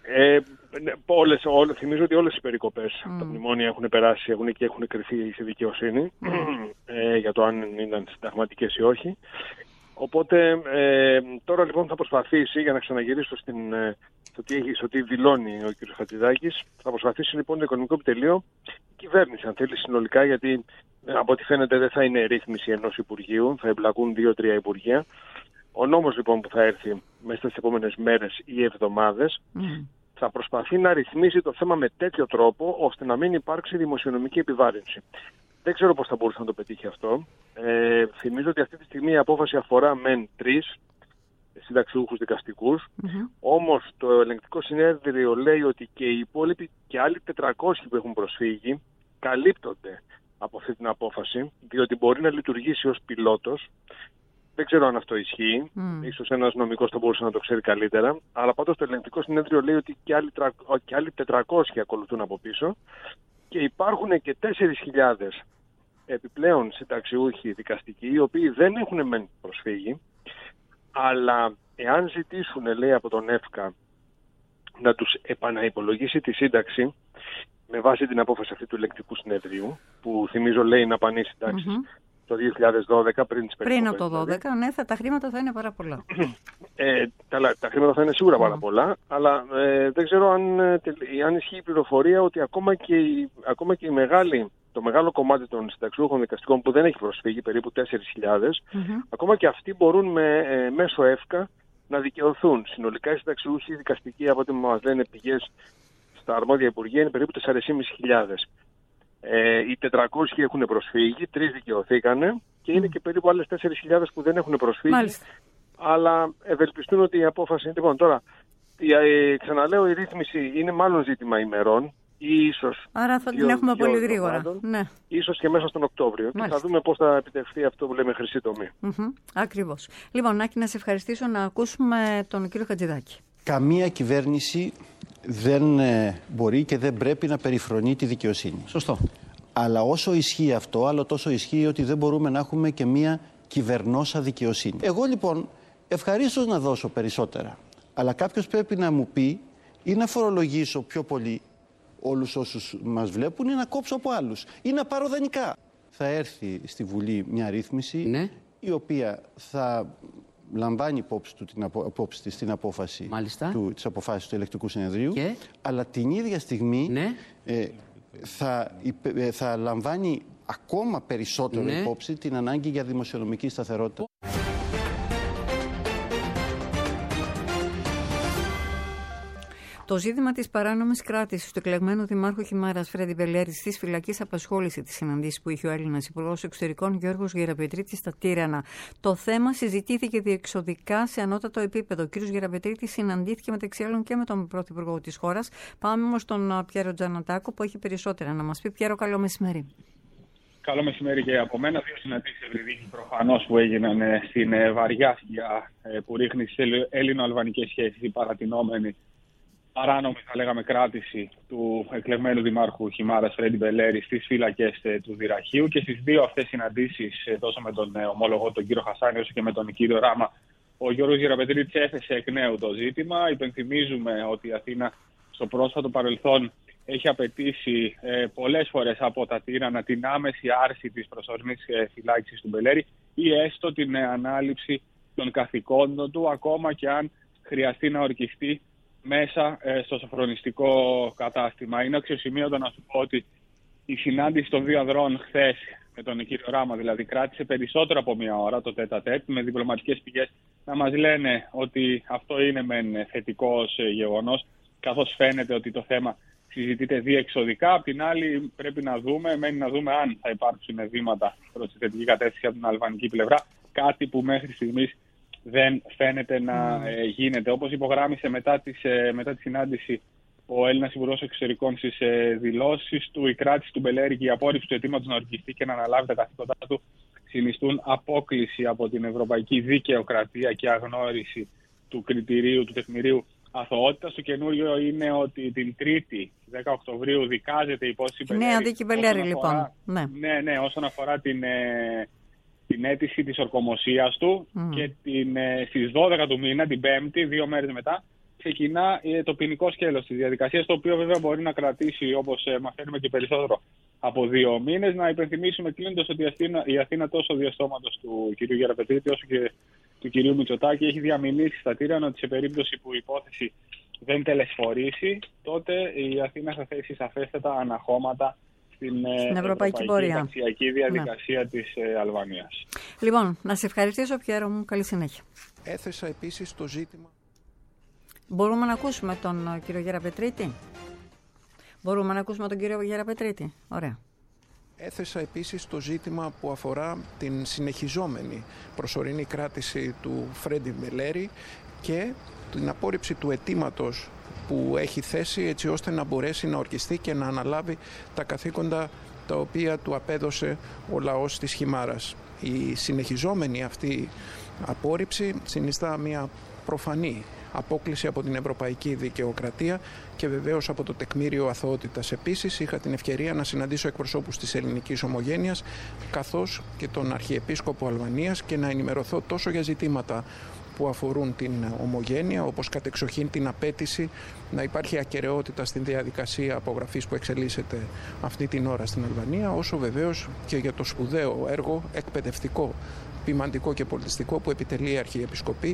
Θυμίζω ότι όλες οι περικοπές από τα μνημόνια έχουν περάσει και έχουν κρυφεί στη δικαιοσύνη για το αν ήταν συνταγματικές ή όχι. Οπότε τώρα λοιπόν θα προσπαθήσει, για να ξαναγυρίσω στο τι δηλώνει ο κ. Χατζηδάκης, θα προσπαθήσει λοιπόν το Οικονομικό Επιτελείο, η κυβέρνηση αν θέλει συνολικά, γιατί από ό,τι φαίνεται δεν θα είναι ρύθμιση ενός Υπουργείου, θα εμπλακούν 2-3 Υπουργεία. Ο νόμος λοιπόν που θα έρθει μέσα στις επόμενες μέρες ή εβδομάδες θα προσπαθεί να ρυθμίσει το θέμα με τέτοιο τρόπο ώστε να μην υπάρξει δημοσιονομική επιβάρυνση. Δεν ξέρω πώς θα μπορούσε να το πετύχει αυτό. Θυμίζω ότι αυτή τη στιγμή η απόφαση αφορά μεν 3 συνταξιούχους δικαστικούς, όμως το ελεγκτικό συνέδριο λέει ότι και οι υπόλοιποι και άλλοι 400 που έχουν προσφύγει καλύπτονται από αυτή την απόφαση, διότι μπορεί να λειτουργήσει ως πιλότος. Δεν ξέρω αν αυτό ισχύει. Ίσως ένας νομικός θα μπορούσε να το ξέρει καλύτερα. Αλλά πάντως το ελεγκτικό συνέδριο λέει ότι και άλλοι 400 ακολουθούν από πίσω. Και υπάρχουν και 4.000 επιπλέον συνταξιούχοι δικαστικοί, οι οποίοι δεν έχουν μεν προσφύγει, αλλά εάν ζητήσουν, λέει, από τον ΕΦΚΑ να τους επαναυπολογίσει τη σύνταξη με βάση την απόφαση αυτή του ελεγκτικού συνεδρίου, που θυμίζω λέει να πάνε οι συντάξεις το 2012, πριν τις περικοπές. Πριν από το 2012, ναι, τα χρήματα θα είναι πάρα πολλά. Τα χρήματα θα είναι σίγουρα πάρα πολλά, αλλά δεν ξέρω αν ισχύει η πληροφορία ότι ακόμα και το μεγάλο κομμάτι των συνταξιούχων δικαστικών που δεν έχει προσφύγει, περίπου 4.000, ακόμα και αυτοί μπορούν μέσω ΕΦΚΑ να δικαιωθούν. Συνολικά οι συνταξιούχοι δικαστικοί, από ό,τι μας λένε πηγές στα αρμόδια υπουργεία, είναι περίπου 4.500. Οι 400 έχουν προσφύγει, 3 δικαιωθήκανε και είναι και περίπου άλλες 4.000 που δεν έχουν προσφύγει. Μάλιστα. Αλλά ευελπιστούν ότι η απόφαση. Λοιπόν, τώρα, ξαναλέω, η ρύθμιση είναι μάλλον ζήτημα ημερών. Άρα θα την έχουμε πολύ γρήγορα. Ναι. Ίσως και μέσα στον Οκτώβριο. Και θα δούμε πώς θα επιτευχθεί αυτό που λέμε χρυσή τομή. Ακριβώς. Λοιπόν, Νάκη, να σε ευχαριστήσω, να ακούσουμε τον κύριο Χατζηδάκη. Καμία κυβέρνηση δεν μπορεί και δεν πρέπει να περιφρονεί τη δικαιοσύνη. Σωστό. Αλλά όσο ισχύει αυτό, άλλο τόσο ισχύει ότι δεν μπορούμε να έχουμε και μία κυβερνόσα δικαιοσύνη. Εγώ λοιπόν ευχαρίστως να δώσω περισσότερα. Αλλά κάποιος πρέπει να μου πει ή να φορολογήσω πιο πολύ όλους όσους μας βλέπουν ή να κόψω από άλλους ή να πάρω δανεικά. Θα έρθει στη Βουλή μια ρύθμιση η οποία θα λαμβάνει υπόψη της την απόφαση της αποφάσης του Ελεκτικού Συνεδρίου, αλλά την ίδια στιγμή θα λαμβάνει ακόμα περισσότερο υπόψη την ανάγκη για δημοσιονομική σταθερότητα. Το ζήτημα της παράνομης κράτησης του εκλεγμένου δημάρχου Χιμάρας Φρέντι Μπελέρη στις φυλακές απασχόλησε τις συναντήσεις που είχε ο Έλληνας Υπουργός Εξωτερικών Γιώργος Γεραπετρίτης στα Τύρανα. Το θέμα συζητήθηκε διεξοδικά σε ανώτατο επίπεδο. Ο κ. Γεραπετρίτης συναντήθηκε μεταξύ άλλων και με τον Πρωθυπουργό της χώρας. Πάμε όμως στον Πιέρο Τζανατάκο που έχει περισσότερα να μας πει. Πιέρο, καλό μεσημέρι. Καλό μεσημέρι και από μένα. 2 συναντήσεις Ευρυδίκη προφανώς που έγιναν στην βαριά σκιά που ρίχνει στις Έλληνο-αλβανικές σχέσεις η παρατηνόμενη παράνομη, θα λέγαμε, κράτηση του εκλεγμένου δημάρχου Χιμάρας Φρέντι Μπελέρη στις φύλακες του Δυραχείου. Και στις 2 αυτές συναντήσεις, τόσο με τον ομόλογο τον κύριο Χασάνη όσο και με τον κύριο Ράμα, ο Γιώργος Γεραπετρίτης έθεσε εκ νέου το ζήτημα. Υπενθυμίζουμε ότι η Αθήνα στο πρόσφατο παρελθόν έχει απαιτήσει πολλές φορές από τα τύρανα την άμεση άρση της προσωρινής φυλάκισης του Μπελέρη ή έστω την ανάληψη των καθηκόντων του, ακόμα και αν χρειαστεί να ορκιστεί μέσα στο σοφρονιστικό κατάστημα. Είναι αξιοσημείωτο να σου πω ότι η συνάντηση των δύο ανδρών χθες με τον κύριο Ράμα δηλαδή κράτησε περισσότερο από μία ώρα το τέτα-τέτ, με διπλωματικές πηγές να μας λένε ότι αυτό είναι μεν θετικός γεγονός, καθώς φαίνεται ότι το θέμα συζητείται διεξοδικά. Απ' την άλλη πρέπει να δούμε, αν θα υπάρξουν βήματα προς τη θετική κατεύθυνση από την αλβανική πλευρά, κάτι που μέχρι στιγμής δεν φαίνεται να γίνεται. Όπως υπογράμμισε μετά τη συνάντηση ο Έλληνας Υπουργός Εξωτερικών στις δηλώσεις του, η κράτηση του Μπελέρη και η απόρριψη του αιτήματος να ορκιστεί και να αναλάβει τα καθήκοντά του συνιστούν απόκλιση από την ευρωπαϊκή δικαιοκρατία και αγνώριση του κριτηρίου, του τεκμηρίου αθωότητας. Το καινούριο είναι ότι την Τρίτη, 10 Οκτωβρίου, δικάζεται η υπόθεση Μπελέρη. Νέα δίκη Μπελέρη, λοιπόν. Ναι, όσον αφορά την αίτηση της ορκομοσίας του και στις 12 του μήνα, την Πέμπτη, 2 μέρες μετά, ξεκινά το ποινικό σκέλος της διαδικασίας, το οποίο βέβαια μπορεί να κρατήσει, όπως μαθαίνουμε, και περισσότερο από 2 μήνες. Να υπενθυμίσουμε κλείνοντας ότι η Αθήνα τόσο διαστόματος του κ. Γεραπετρίτη όσο και του κ. Μητσοτάκη έχει διαμηνήσει στα τύρανα ότι σε περίπτωση που η υπόθεση δεν τελεσφορήσει, τότε η Αθήνα θα θέσει σαφέστατα αναχώματα στην ευρωπαϊκή ταξιακή διαδικασία της Αλβανίας. Λοιπόν, να σε ευχαριστήσω, Πιέρο μου. Καλή συνέχεια. Έθεσα επίσης το ζήτημα. Μπορούμε να ακούσουμε τον κύριο Γεραπετρίτη. Ωραία. Έθεσα επίσης το ζήτημα που αφορά την συνεχιζόμενη προσωρινή κράτηση του Φρέντι Μπελέρη και την απόρριψη του αιτήματος που έχει θέσει, έτσι ώστε να μπορέσει να ορκιστεί και να αναλάβει τα καθήκοντα τα οποία του απέδωσε ο λαός της Χιμάρας. Η συνεχιζόμενη αυτή απόρριψη συνιστά μια προφανή απόκλιση από την ευρωπαϊκή δικαιοκρατία και βεβαίως από το τεκμήριο αθωότητας. Επίσης, είχα την ευκαιρία να συναντήσω εκπροσώπους της ελληνικής ομογένειας καθώς και τον Αρχιεπίσκοπο Αλβανίας και να ενημερωθώ τόσο για ζητήματα που αφορούν την ομογένεια, όπως κατεξοχήν την απέτηση να υπάρχει ακεραιότητα στην διαδικασία απογραφής που εξελίσσεται αυτή την ώρα στην Αλβανία, όσο βεβαίως και για το σπουδαίο έργο εκπαιδευτικό, ποιμαντικό και πολιτιστικό που επιτελεί η Αρχιεπισκοπή.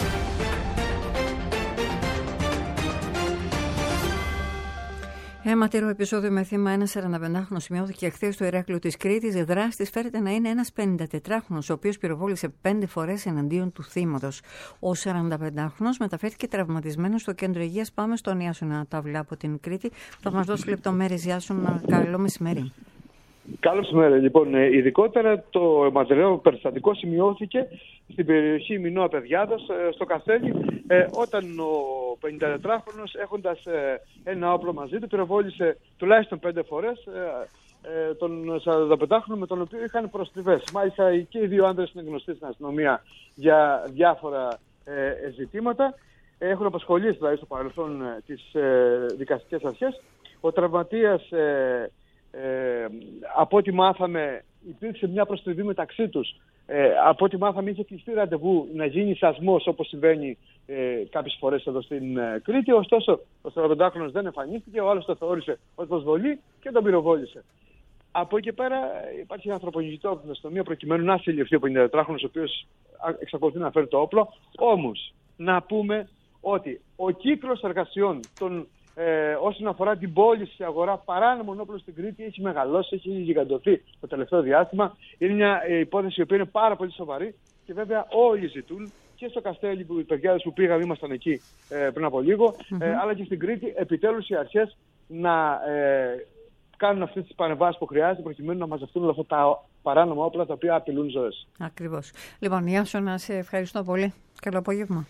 Αιματηρό επεισόδιο με θύμα ένα 45χρονο σημειώθηκε χθες στο Ηράκλειο της Κρήτης. Δράστης φέρεται να είναι ένας 54χρονος, ο οποίος πυροβόλησε 5 φορές εναντίον του θύματος. Ο 45χρονος μεταφέρθηκε τραυματισμένος στο κέντρο υγείας. Πάμε στον Ιάσονα Ταυλά από την Κρήτη. Θα μας δώσει λεπτομέρειες. Ιάσονα, καλό μεσημέρι. Καλό μεσημέρι. Λοιπόν, ειδικότερα το αιματηρό περιστατικό σημειώθηκε στην περιοχή Μινώα Παιδιάδος, στο Καστέλι, όταν ο 54χρονος, έχοντας ένα όπλο μαζί του, πυροβόλησε τουλάχιστον 5 φορές τον 45χρονο, με τον οποίο είχαν προστριβές. Μάλιστα και οι δύο άντρες είναι γνωστοί στην αστυνομία για διάφορα ζητήματα. Έχουν απασχολήσει δηλαδή στο παρελθόν τις δικαστικές αρχές. Ο τραυματίας, από ό,τι μάθαμε, υπήρξε μια προστριβή μεταξύ τους. Από ό,τι μάθαμε, είχε κλειστεί ραντεβού να γίνει σασμός, όπως συμβαίνει κάποιες φορές εδώ στην Κρήτη. Ωστόσο, ο 45χρονος δεν εμφανίστηκε, ο άλλος το θεώρησε ως προσβολή και τον πυροβόλησε. Από εκεί και πέρα υπάρχει ανθρωπογεννητικό από την αστυνομία προκειμένου να συλληφθεί ο 54χρονος, ο οποίος εξακολουθεί να φέρει το όπλο. Όμως, να πούμε ότι ο κύκλος εργασιών των όσον αφορά την πώληση, αγορά παράνομων όπλων στην Κρήτη έχει μεγαλώσει, έχει γιγαντωθεί το τελευταίο διάστημα. Είναι μια υπόθεση η οποία είναι πάρα πολύ σοβαρή και βέβαια όλοι ζητούν και στο Καστέλι, οι Παιδιάδες που πήγαμε, ήμασταν εκεί πριν από λίγο, αλλά και στην Κρήτη, επιτέλους οι αρχές να κάνουν αυτές τις παρεμβάσεις που χρειάζεται προκειμένου να μαζευτούν όλα αυτά τα παράνομα όπλα τα οποία απειλούν ζωές. Ακριβώς. Λοιπόν, Ιάσονα, σε ευχαριστώ πολύ. Καλό απόγευμα.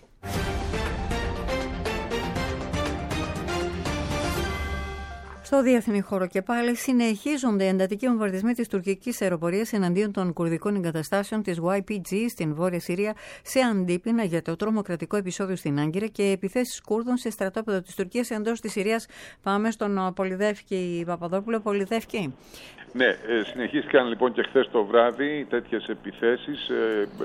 Στο διεθνή χώρο και πάλι συνεχίζονται εντατικοί βομβαρδισμοί της τουρκικής αεροπορίας εναντίον των κουρδικών εγκαταστάσεων της YPG στην Βόρεια Συρία, σε αντίπεινα για το τρομοκρατικό επεισόδιο στην Άγκυρα και επιθέσεις Κούρδων σε στρατόπεδο της Τουρκίας εντός της Συρίας. Πάμε στον Πολυδεύκη Παπαδόπουλο. Πολυδεύκη. Ναι, συνεχίστηκαν λοιπόν και χθες το βράδυ τέτοιες επιθέσεις.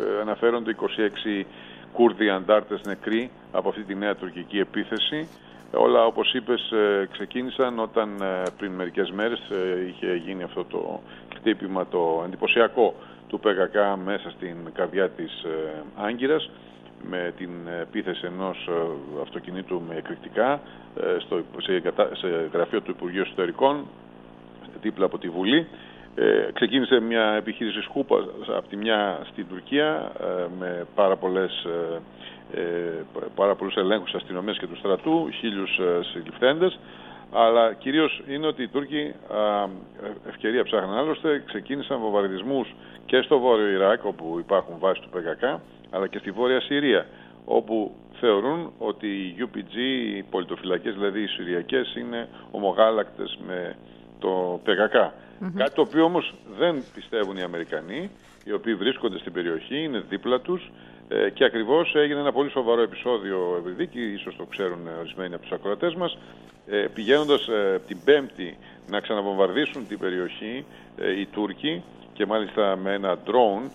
Αναφέρονται 26 Κούρδοι αντάρτες νεκροί από αυτή τη νέα τουρκική επίθεση. Όλα, όπως είπες, ξεκίνησαν όταν πριν μερικές μέρες είχε γίνει αυτό το χτύπημα το εντυπωσιακό του ΠΚΚ μέσα στην καρδιά της Άγκυρας, με την επίθεση ενός αυτοκινήτου με εκρηκτικά σε γραφείο του Υπουργείου Εσωτερικών, δίπλα από τη Βουλή. Ξεκίνησε μια επιχείρηση σκούπα από τη μια στην Τουρκία με πάρα πολλούς ελέγχους της αστυνομίας και του στρατού, 1.000 συλληφθέντες, αλλά κυρίως είναι ότι οι Τούρκοι, ευκαιρία ψάχναν άλλωστε, ξεκίνησαν βομβαρδισμούς και στο βόρειο Ιράκ, όπου υπάρχουν βάσεις του ΠΚΚ, αλλά και στη βόρεια Συρία, όπου θεωρούν ότι οι UPG, οι πολιτοφυλακές, δηλαδή οι Συριακές, είναι ομογάλακτες με το ΠΚΚ. Κάτι το οποίο όμως δεν πιστεύουν οι Αμερικανοί, οι οποίοι βρίσκονται στην περιοχή, είναι δίπλα τους, και ακριβώς έγινε ένα πολύ σοβαρό επεισόδιο, Ευρυδίκη, ίσως το ξέρουν ορισμένοι από τους ακροατές μας, πηγαίνοντας την Πέμπτη να ξαναβομβαρδίσουν την περιοχή οι Τούρκοι, και μάλιστα με ένα drone,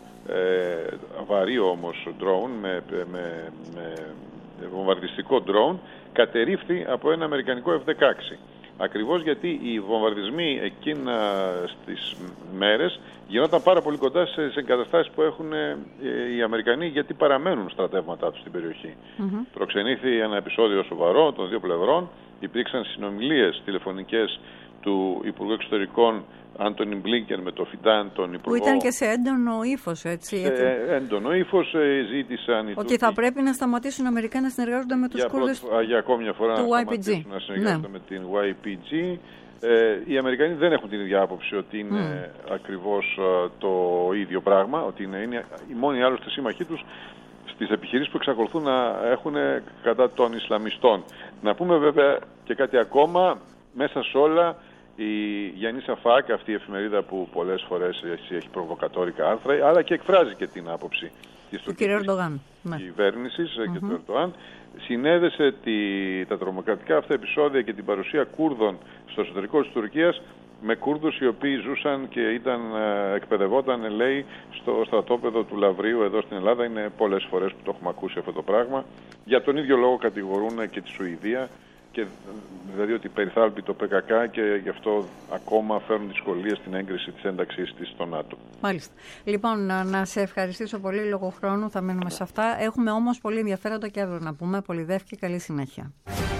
βαρύ όμως drone, με βομβαρδιστικό drone, κατερρίφθη από ένα αμερικανικό F-16. Ακριβώς γιατί οι βομβαρδισμοί εκείνα στις μέρες γινόταν πάρα πολύ κοντά σε εγκαταστάσεις που έχουν οι Αμερικανοί, γιατί παραμένουν στρατεύματά τους στην περιοχή. Προξενήθη ένα επεισόδιο σοβαρό των δύο πλευρών, υπήρξαν συνομιλίες τηλεφωνικές του Υπουργού Εξωτερικών Άντονι Μπλίνκεν με το Φιντάν, τον Υπουργό. Που ήταν και σε έντονο ύφος, έτσι. Έντονο ύφος, ζήτησαν οι Τούρκοι. Θα πρέπει να σταματήσουν οι Αμερικάνοι να συνεργάζονται με τους Κούρδους για ακόμη μια φορά του να YPG. Να συνεργάζονται με την YPG. Οι Αμερικανοί δεν έχουν την ίδια άποψη ότι είναι ακριβώς το ίδιο πράγμα, ότι είναι οι μόνοι άλλωστε σύμμαχοί τους στις επιχειρήσεις που εξακολουθούν να έχουν κατά των Ισλαμιστών. Να πούμε βέβαια και κάτι ακόμα, μέσα σε όλα, η Γιάννη Σαφάκ, αυτή η εφημερίδα που πολλές φορές έχει προβοκατόρικα άρθρα, αλλά και εκφράζει και την άποψη της τουρκικής κυβέρνησης και του Ερντογάν, συνέδεσε τα τρομοκρατικά αυτά επεισόδια και την παρουσία Κούρδων στο εσωτερικό της Τουρκίας με Κούρδους οι οποίοι ζούσαν και εκπαιδευόταν, λέει, στο στρατόπεδο του Λαβρίου εδώ στην Ελλάδα. Είναι πολλές φορές που το έχουμε ακούσει αυτό το πράγμα. Για τον ίδιο λόγο κατηγορούν και τη Σουηδία, και δηλαδή ότι περιθάλπει το ΠΚΚ, και γι' αυτό ακόμα φέρνουν δυσκολίες στην έγκριση της ένταξής της στο ΝΑΤΟ. Μάλιστα. Λοιπόν, να σε ευχαριστήσω πολύ, λόγω χρόνου θα μείνουμε σε αυτά. Έχουμε όμως πολύ ενδιαφέροντα και αύριο να πούμε. Πολυδεύκη και καλή συνέχεια.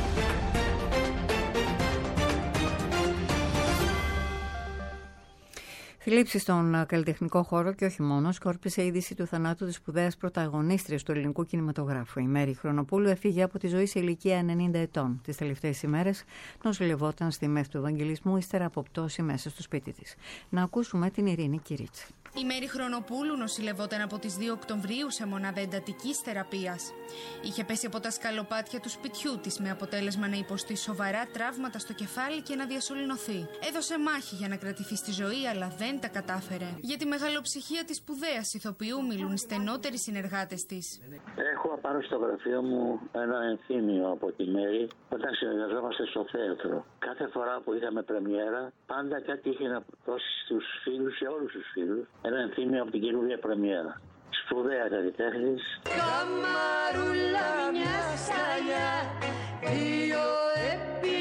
Θλίψη στον καλλιτεχνικό χώρο και όχι μόνο, σκόρπισε η είδηση του θανάτου της σπουδαίας πρωταγωνίστριας του ελληνικού κινηματογράφου. Η Μέρη Χρονοπούλου έφυγε από τη ζωή σε ηλικία 90 ετών. Τις τελευταίες ημέρες νοσηλευόταν στη μέθη του Ευαγγελισμού, ύστερα από πτώση μέσα στο σπίτι της. Να ακούσουμε την Ειρήνη Κυρίτσι. Η Μέρη Χρονοπούλου νοσηλευόταν από τις 2 Οκτωβρίου σε μονάδα εντατικής θεραπείας. Είχε πέσει από τα σκαλοπάτια του σπιτιού της με αποτέλεσμα να υποστεί σοβαρά τραύματα στο κεφάλι και να διασωληνωθεί. Έδωσε μάχη για να κρατηθεί στη ζωή, αλλά δεν τα κατάφερε. Για τη μεγαλοψυχία της σπουδαίας ηθοποιού μιλούν οι στενότεροι συνεργάτες της. Έχω απάνω στο γραφείο μου ένα ενθύμιο από τη Μέρη όταν συνεργαζόμαστε στο θέατρο. Κάθε φορά που είχαμε πρεμιέρα, πάντα κάτι είχε να δώσει στους φίλους, σε όλους τους φίλους, ένα ενθύμιο από την καινούργια πρεμιέρα. Σπουδαία καλλιτέχνης. Καμαρούλα μια σαλιά, 2 επί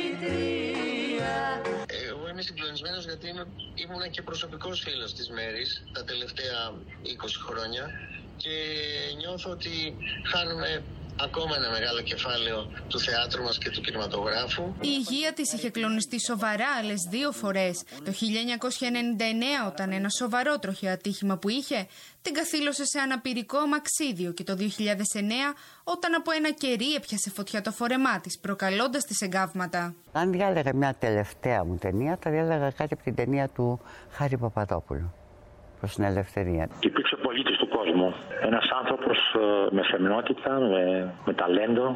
3. Εγώ είμαι συγκλονισμένος γιατί ήμουν και προσωπικός φίλος της Μέρης τα τελευταία 20 χρόνια και νιώθω ότι χάνουμε ακόμα ένα μεγάλο κεφάλαιο του θεάτρου μας και του κινηματογράφου. Η υγεία της είχε κλονιστεί σοβαρά άλλες 2 φορές. Το 1999, όταν ένα σοβαρό τροχαίο ατύχημα που είχε την καθήλωσε σε αναπηρικό αμαξίδιο, και το 2009 όταν από ένα κερί έπιασε φωτιά το φορεμά της, προκαλώντας της εγκάβματα. Αν διάλεγα μια τελευταία μου ταινία, θα διάλεγα κάτι από την ταινία του Χάρη Παπαδόπουλου, προς την ελευθερία. Υπήρξε πολίτης του κόσμου. Ένας άνθρωπος με σεμνότητα, με ταλέντο.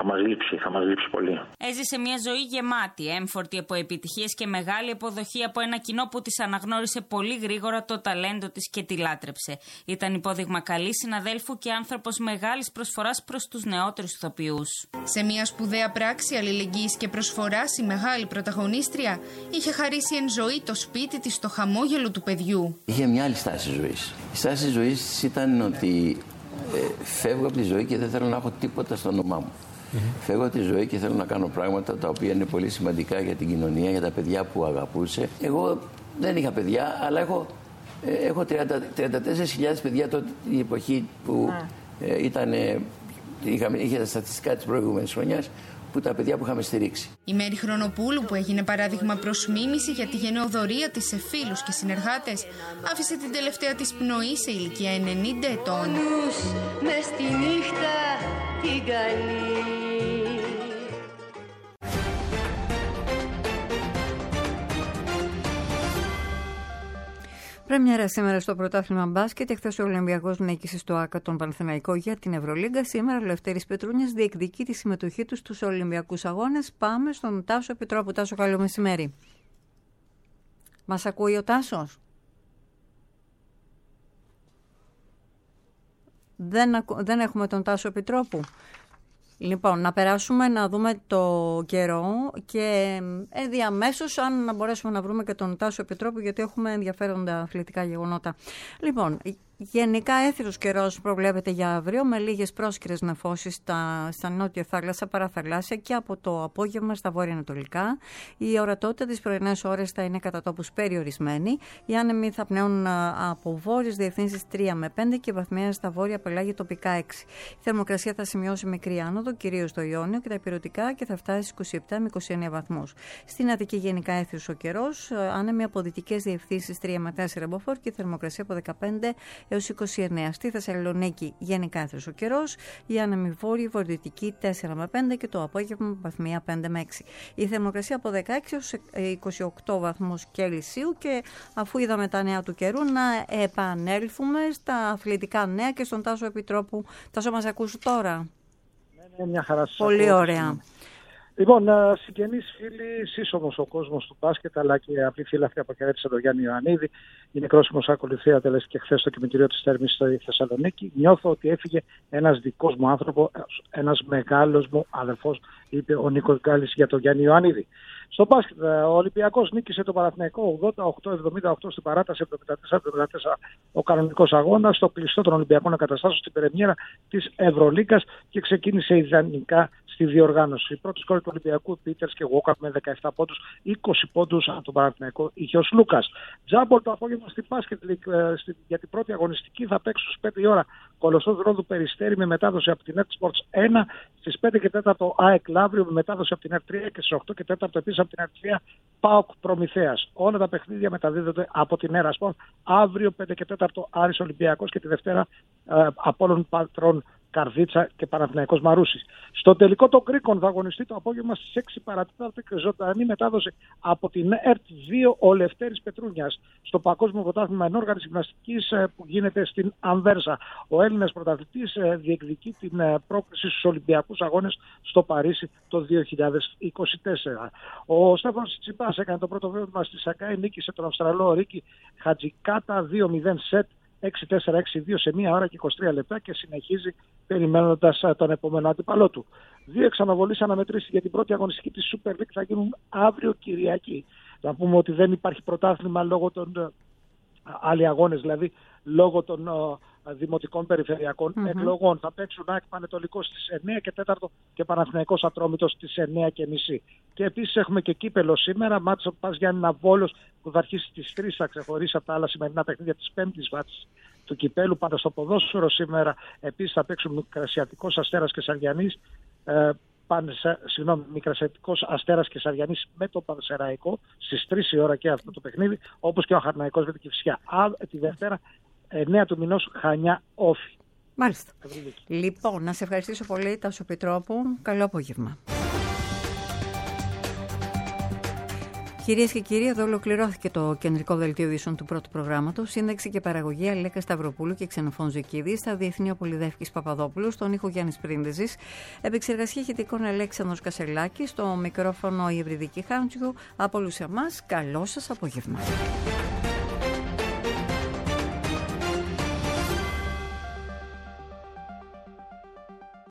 Θα μας λείψει πολύ. Έζησε μια ζωή γεμάτη, έμφορτη από επιτυχίες και μεγάλη αποδοχή από ένα κοινό που της αναγνώρισε πολύ γρήγορα το ταλέντο της και τη λάτρεψε. Ήταν υπόδειγμα καλής συναδέλφου και άνθρωπος μεγάλης προσφοράς προς τους νεότερους ηθοποιούς. Σε μια σπουδαία πράξη αλληλεγγύης και προσφοράς, η μεγάλη πρωταγωνίστρια είχε χαρίσει εν ζωή το σπίτι της στο χαμόγελο του παιδιού. Είχε μια άλλη στάση ζωής. Η στάση ζωής ήταν ότι φεύγω από τη ζωή και δεν θέλω να έχω τίποτα στο όνομά μου. Φεύγω τη ζωή και θέλω να κάνω πράγματα τα οποία είναι πολύ σημαντικά για την κοινωνία, για τα παιδιά που αγαπούσε. Εγώ δεν είχα παιδιά, αλλά έχω 34.000 παιδιά τότε, η εποχή που είχε τα στατιστικά της προηγούμενης χρονιάς, που τα παιδιά που είχαμε στηρίξει. Η Μέρη Χρονοπούλου, που έγινε παράδειγμα προς μίμηση για τη γενναιοδωρία της σε φίλους και συνεργάτες, άφησε την τελευταία της πνοή σε ηλικία 90 ετών. Μες στη νύχτα την καλή. Πρέμιερα σήμερα στο πρωτάθλημα μπάσκετ. Εχθές ο Ολυμπιακός νίκησε στο ΆΚΑ τον Παναθηναϊκό για την Ευρωλίγκα. Σήμερα ο Λευτέρης Πετρούνιας διεκδικεί τη συμμετοχή του στους Ολυμπιακούς Αγώνες. Πάμε στον Τάσο Επιτρόπου. Τάσο, καλό μεσημέρι. Μας ακούει ο Τάσος? Δεν έχουμε τον Τάσο Επιτρόπου. Λοιπόν, να περάσουμε να δούμε το καιρό και διαμέσως αν μπορέσουμε να βρούμε και τον Τάσο Επιτρόπου, γιατί έχουμε ενδιαφέροντα αθλητικά γεγονότα. Λοιπόν, γενικά έθυρος καιρός προβλέπεται για αύριο, με λίγες πρόσκαιρες νεφώσεις στα νότια θάλασσα, παραθαλάσσια και από το απόγευμα στα βόρεια-ανατολικά. Η ορατότητα τις πρωινές ώρες θα είναι κατά τόπους περιορισμένη. Οι άνεμοι θα πνέουν από βόρειες διευθύνσεις 3 με 5 και βαθμία στα βόρεια πελάγια τοπικά 6. Η θερμοκρασία θα σημειώσει μικρή άνοδο, κυρίως στο Ιόνιο και τα ηπειρωτικά, και θα φτάσει 27 με 29 βαθμούς. Στην Αττική γενικά έθυρος ο καιρός, άνεμοι από δυτικές διευθύνσεις 3 με 4 μποφόρ και η θερμοκρασία από 15 έως 29. Στη Θεσσαλονίκη γενικά έθρος ο καιρός, η άνεμη βόρειη βορειοδυτική 4 με 5 και το απόγευμα βαθμία 5 με 6. Η θερμοκρασία από 16 έως 28 βαθμούς Κελσίου. Και αφού είδαμε τα νέα του καιρού, να επανέλθουμε στα αθλητικά νέα και στον Τάσο Επιτρόπου. Τάσο, μας ακούς τώρα? Ναι, μια χαρά σας. Πολύ ωραία. Λοιπόν, συγγενείς φίλοι, σύσσωμος ο κόσμος του μπάσκετ, αλλά και απλή φίλη αυτή αποχαιρέτησε τον Γιάννη Ιωαννίδη. Η νεκρόσιμος ακολουθία ατελέστηκε χθες στο κημητήριο της Θέρμης στη Θεσσαλονίκη. Νιώθω ότι έφυγε ένας δικός μου άνθρωπο, ένας μεγάλος μου αδερφός, είπε ο Νίκος Γκάλης για τον Γιάννη Ιωαννίδη. Στο μπάσκετ, ο Ολυμπιακός νίκησε το Παναθηναϊκό 88-78 στην παράταση, 74-74 ο κανονικός αγώνας, στο κλειστό των Ολυμπιακών Εγκαταστάσεων στην πρεμιέρα της Ευρωλίγκας και ξεκίνησε ιδανικά στη διοργάνωση. Η πρώτη σκόρη του Ολυμπιακού, Πίτερς και Γουόκαπ με 17 πόντους, 20 πόντους από τον Παναθηναϊκό είχε ο Σλούκας. Τζάμπολ το απόγευμα στη Basket League για την πρώτη αγωνιστική θα παίξει στους 5 η ώρα Κολοσσός Ρόδου Περιστέρι με μετάδοση από την Sports 1, στις 5 και 4 ΑΕΚ Λαύριο με μετάδοση από την ΕΡΤ3 και στις 8 και 4 επίσης από την ΕΡΤ3 ΠΑΟΚ Προμηθέας. Όλα τα παιχνίδια μεταδίδονται από την ΕΡΑ Sport. Αύριο 5 και 4 Άρης Ολυμπιακός και τη Δευτέρα Απόλλων Πατρών Καρδίτσα και Παναθηναϊκός Μαρούσης. Στο τελικό των Κρίκων θα αγωνιστεί το απόγευμα στις 6 παρατέταρτο και ζωντανή μετάδοση από την ΕΡΤ2 ο Λευτέρης Πετρούνιας στο Παγκόσμιο Πρωτάθλημα Ενόργανης Γυμναστικής που γίνεται στην Ανβέρσα. Ο Έλληνας πρωταθλητής διεκδικεί την πρόκριση στους Ολυμπιακούς Αγώνες στο Παρίσι το 2024. Ο Στέφανος Τσιπάς έκανε το πρώτο βήμα στη Σακάη, νίκησε τον Αυστραλό Ρίκη Χατζικάτα 2-0 σετ 6-4-6-2 σε 1 ώρα και 23 λεπτά και συνεχίζει περιμένοντας τον επόμενο αντίπαλό του. 2 εξαναβολείς αναμετρήσεις για την πρώτη αγωνιστική της Super League θα γίνουν αύριο Κυριακή. Θα πούμε ότι δεν υπάρχει πρωτάθλημα λόγω των άλλοι αγώνες, δηλαδή λόγω των δημοτικών περιφερειακών εκλογών. Θα παίξουν ΑΕΚ Πανετολικός στις 9 και 4 και Παναθηναϊκός Ατρόμητος στις 9 και μισή. Και επίσης έχουμε και κύπελο σήμερα, μάτσο Πας Γιάννηνα Βόλος που θα αρχίσει στις 3, θα ξεχωρίσει από τα άλλα σημερινά παιχνίδια της 5ης βάτσης του κυπέλου. Πάντα στο ποδόσφαιρο σήμερα επίσης θα παίξουν Μικρασιατικός Αστέρας και Σαριανής, Μικρασιατικός Αστέρας και Σαριανής με το Πανσεραϊκό στις 3 η ώρα και αυτό το παιχνίδι, όπως και ο Αχαρναϊκός με την Κηφισιά. Τη Δευτέρα 9 του μηνός Χανιά Όφη. Μάλιστα. Λοιπόν, να σε ευχαριστήσω πολύ, Τάσο Επιτρόπου. Καλό απόγευμα. Κυρίες και κύριοι, εδώ ολοκληρώθηκε το κεντρικό δελτίο ειδήσεων του πρώτου προγράμματος. Σύνταξη και παραγωγή Αλέκα Σταυροπούλου και Ξενοφών Ζεκίδη. Στα διεθνή ο Πολυδεύκης Παπαδόπουλου. Στον ήχο Γιάννης Πρίντεζης. Επεξεργασία ηχητικών Αλέξανδρος Κασελάκης. Στο μικρόφωνο η Ευρυδική Χάντζου. Από όλους εμάς, καλό σας απόγευμα.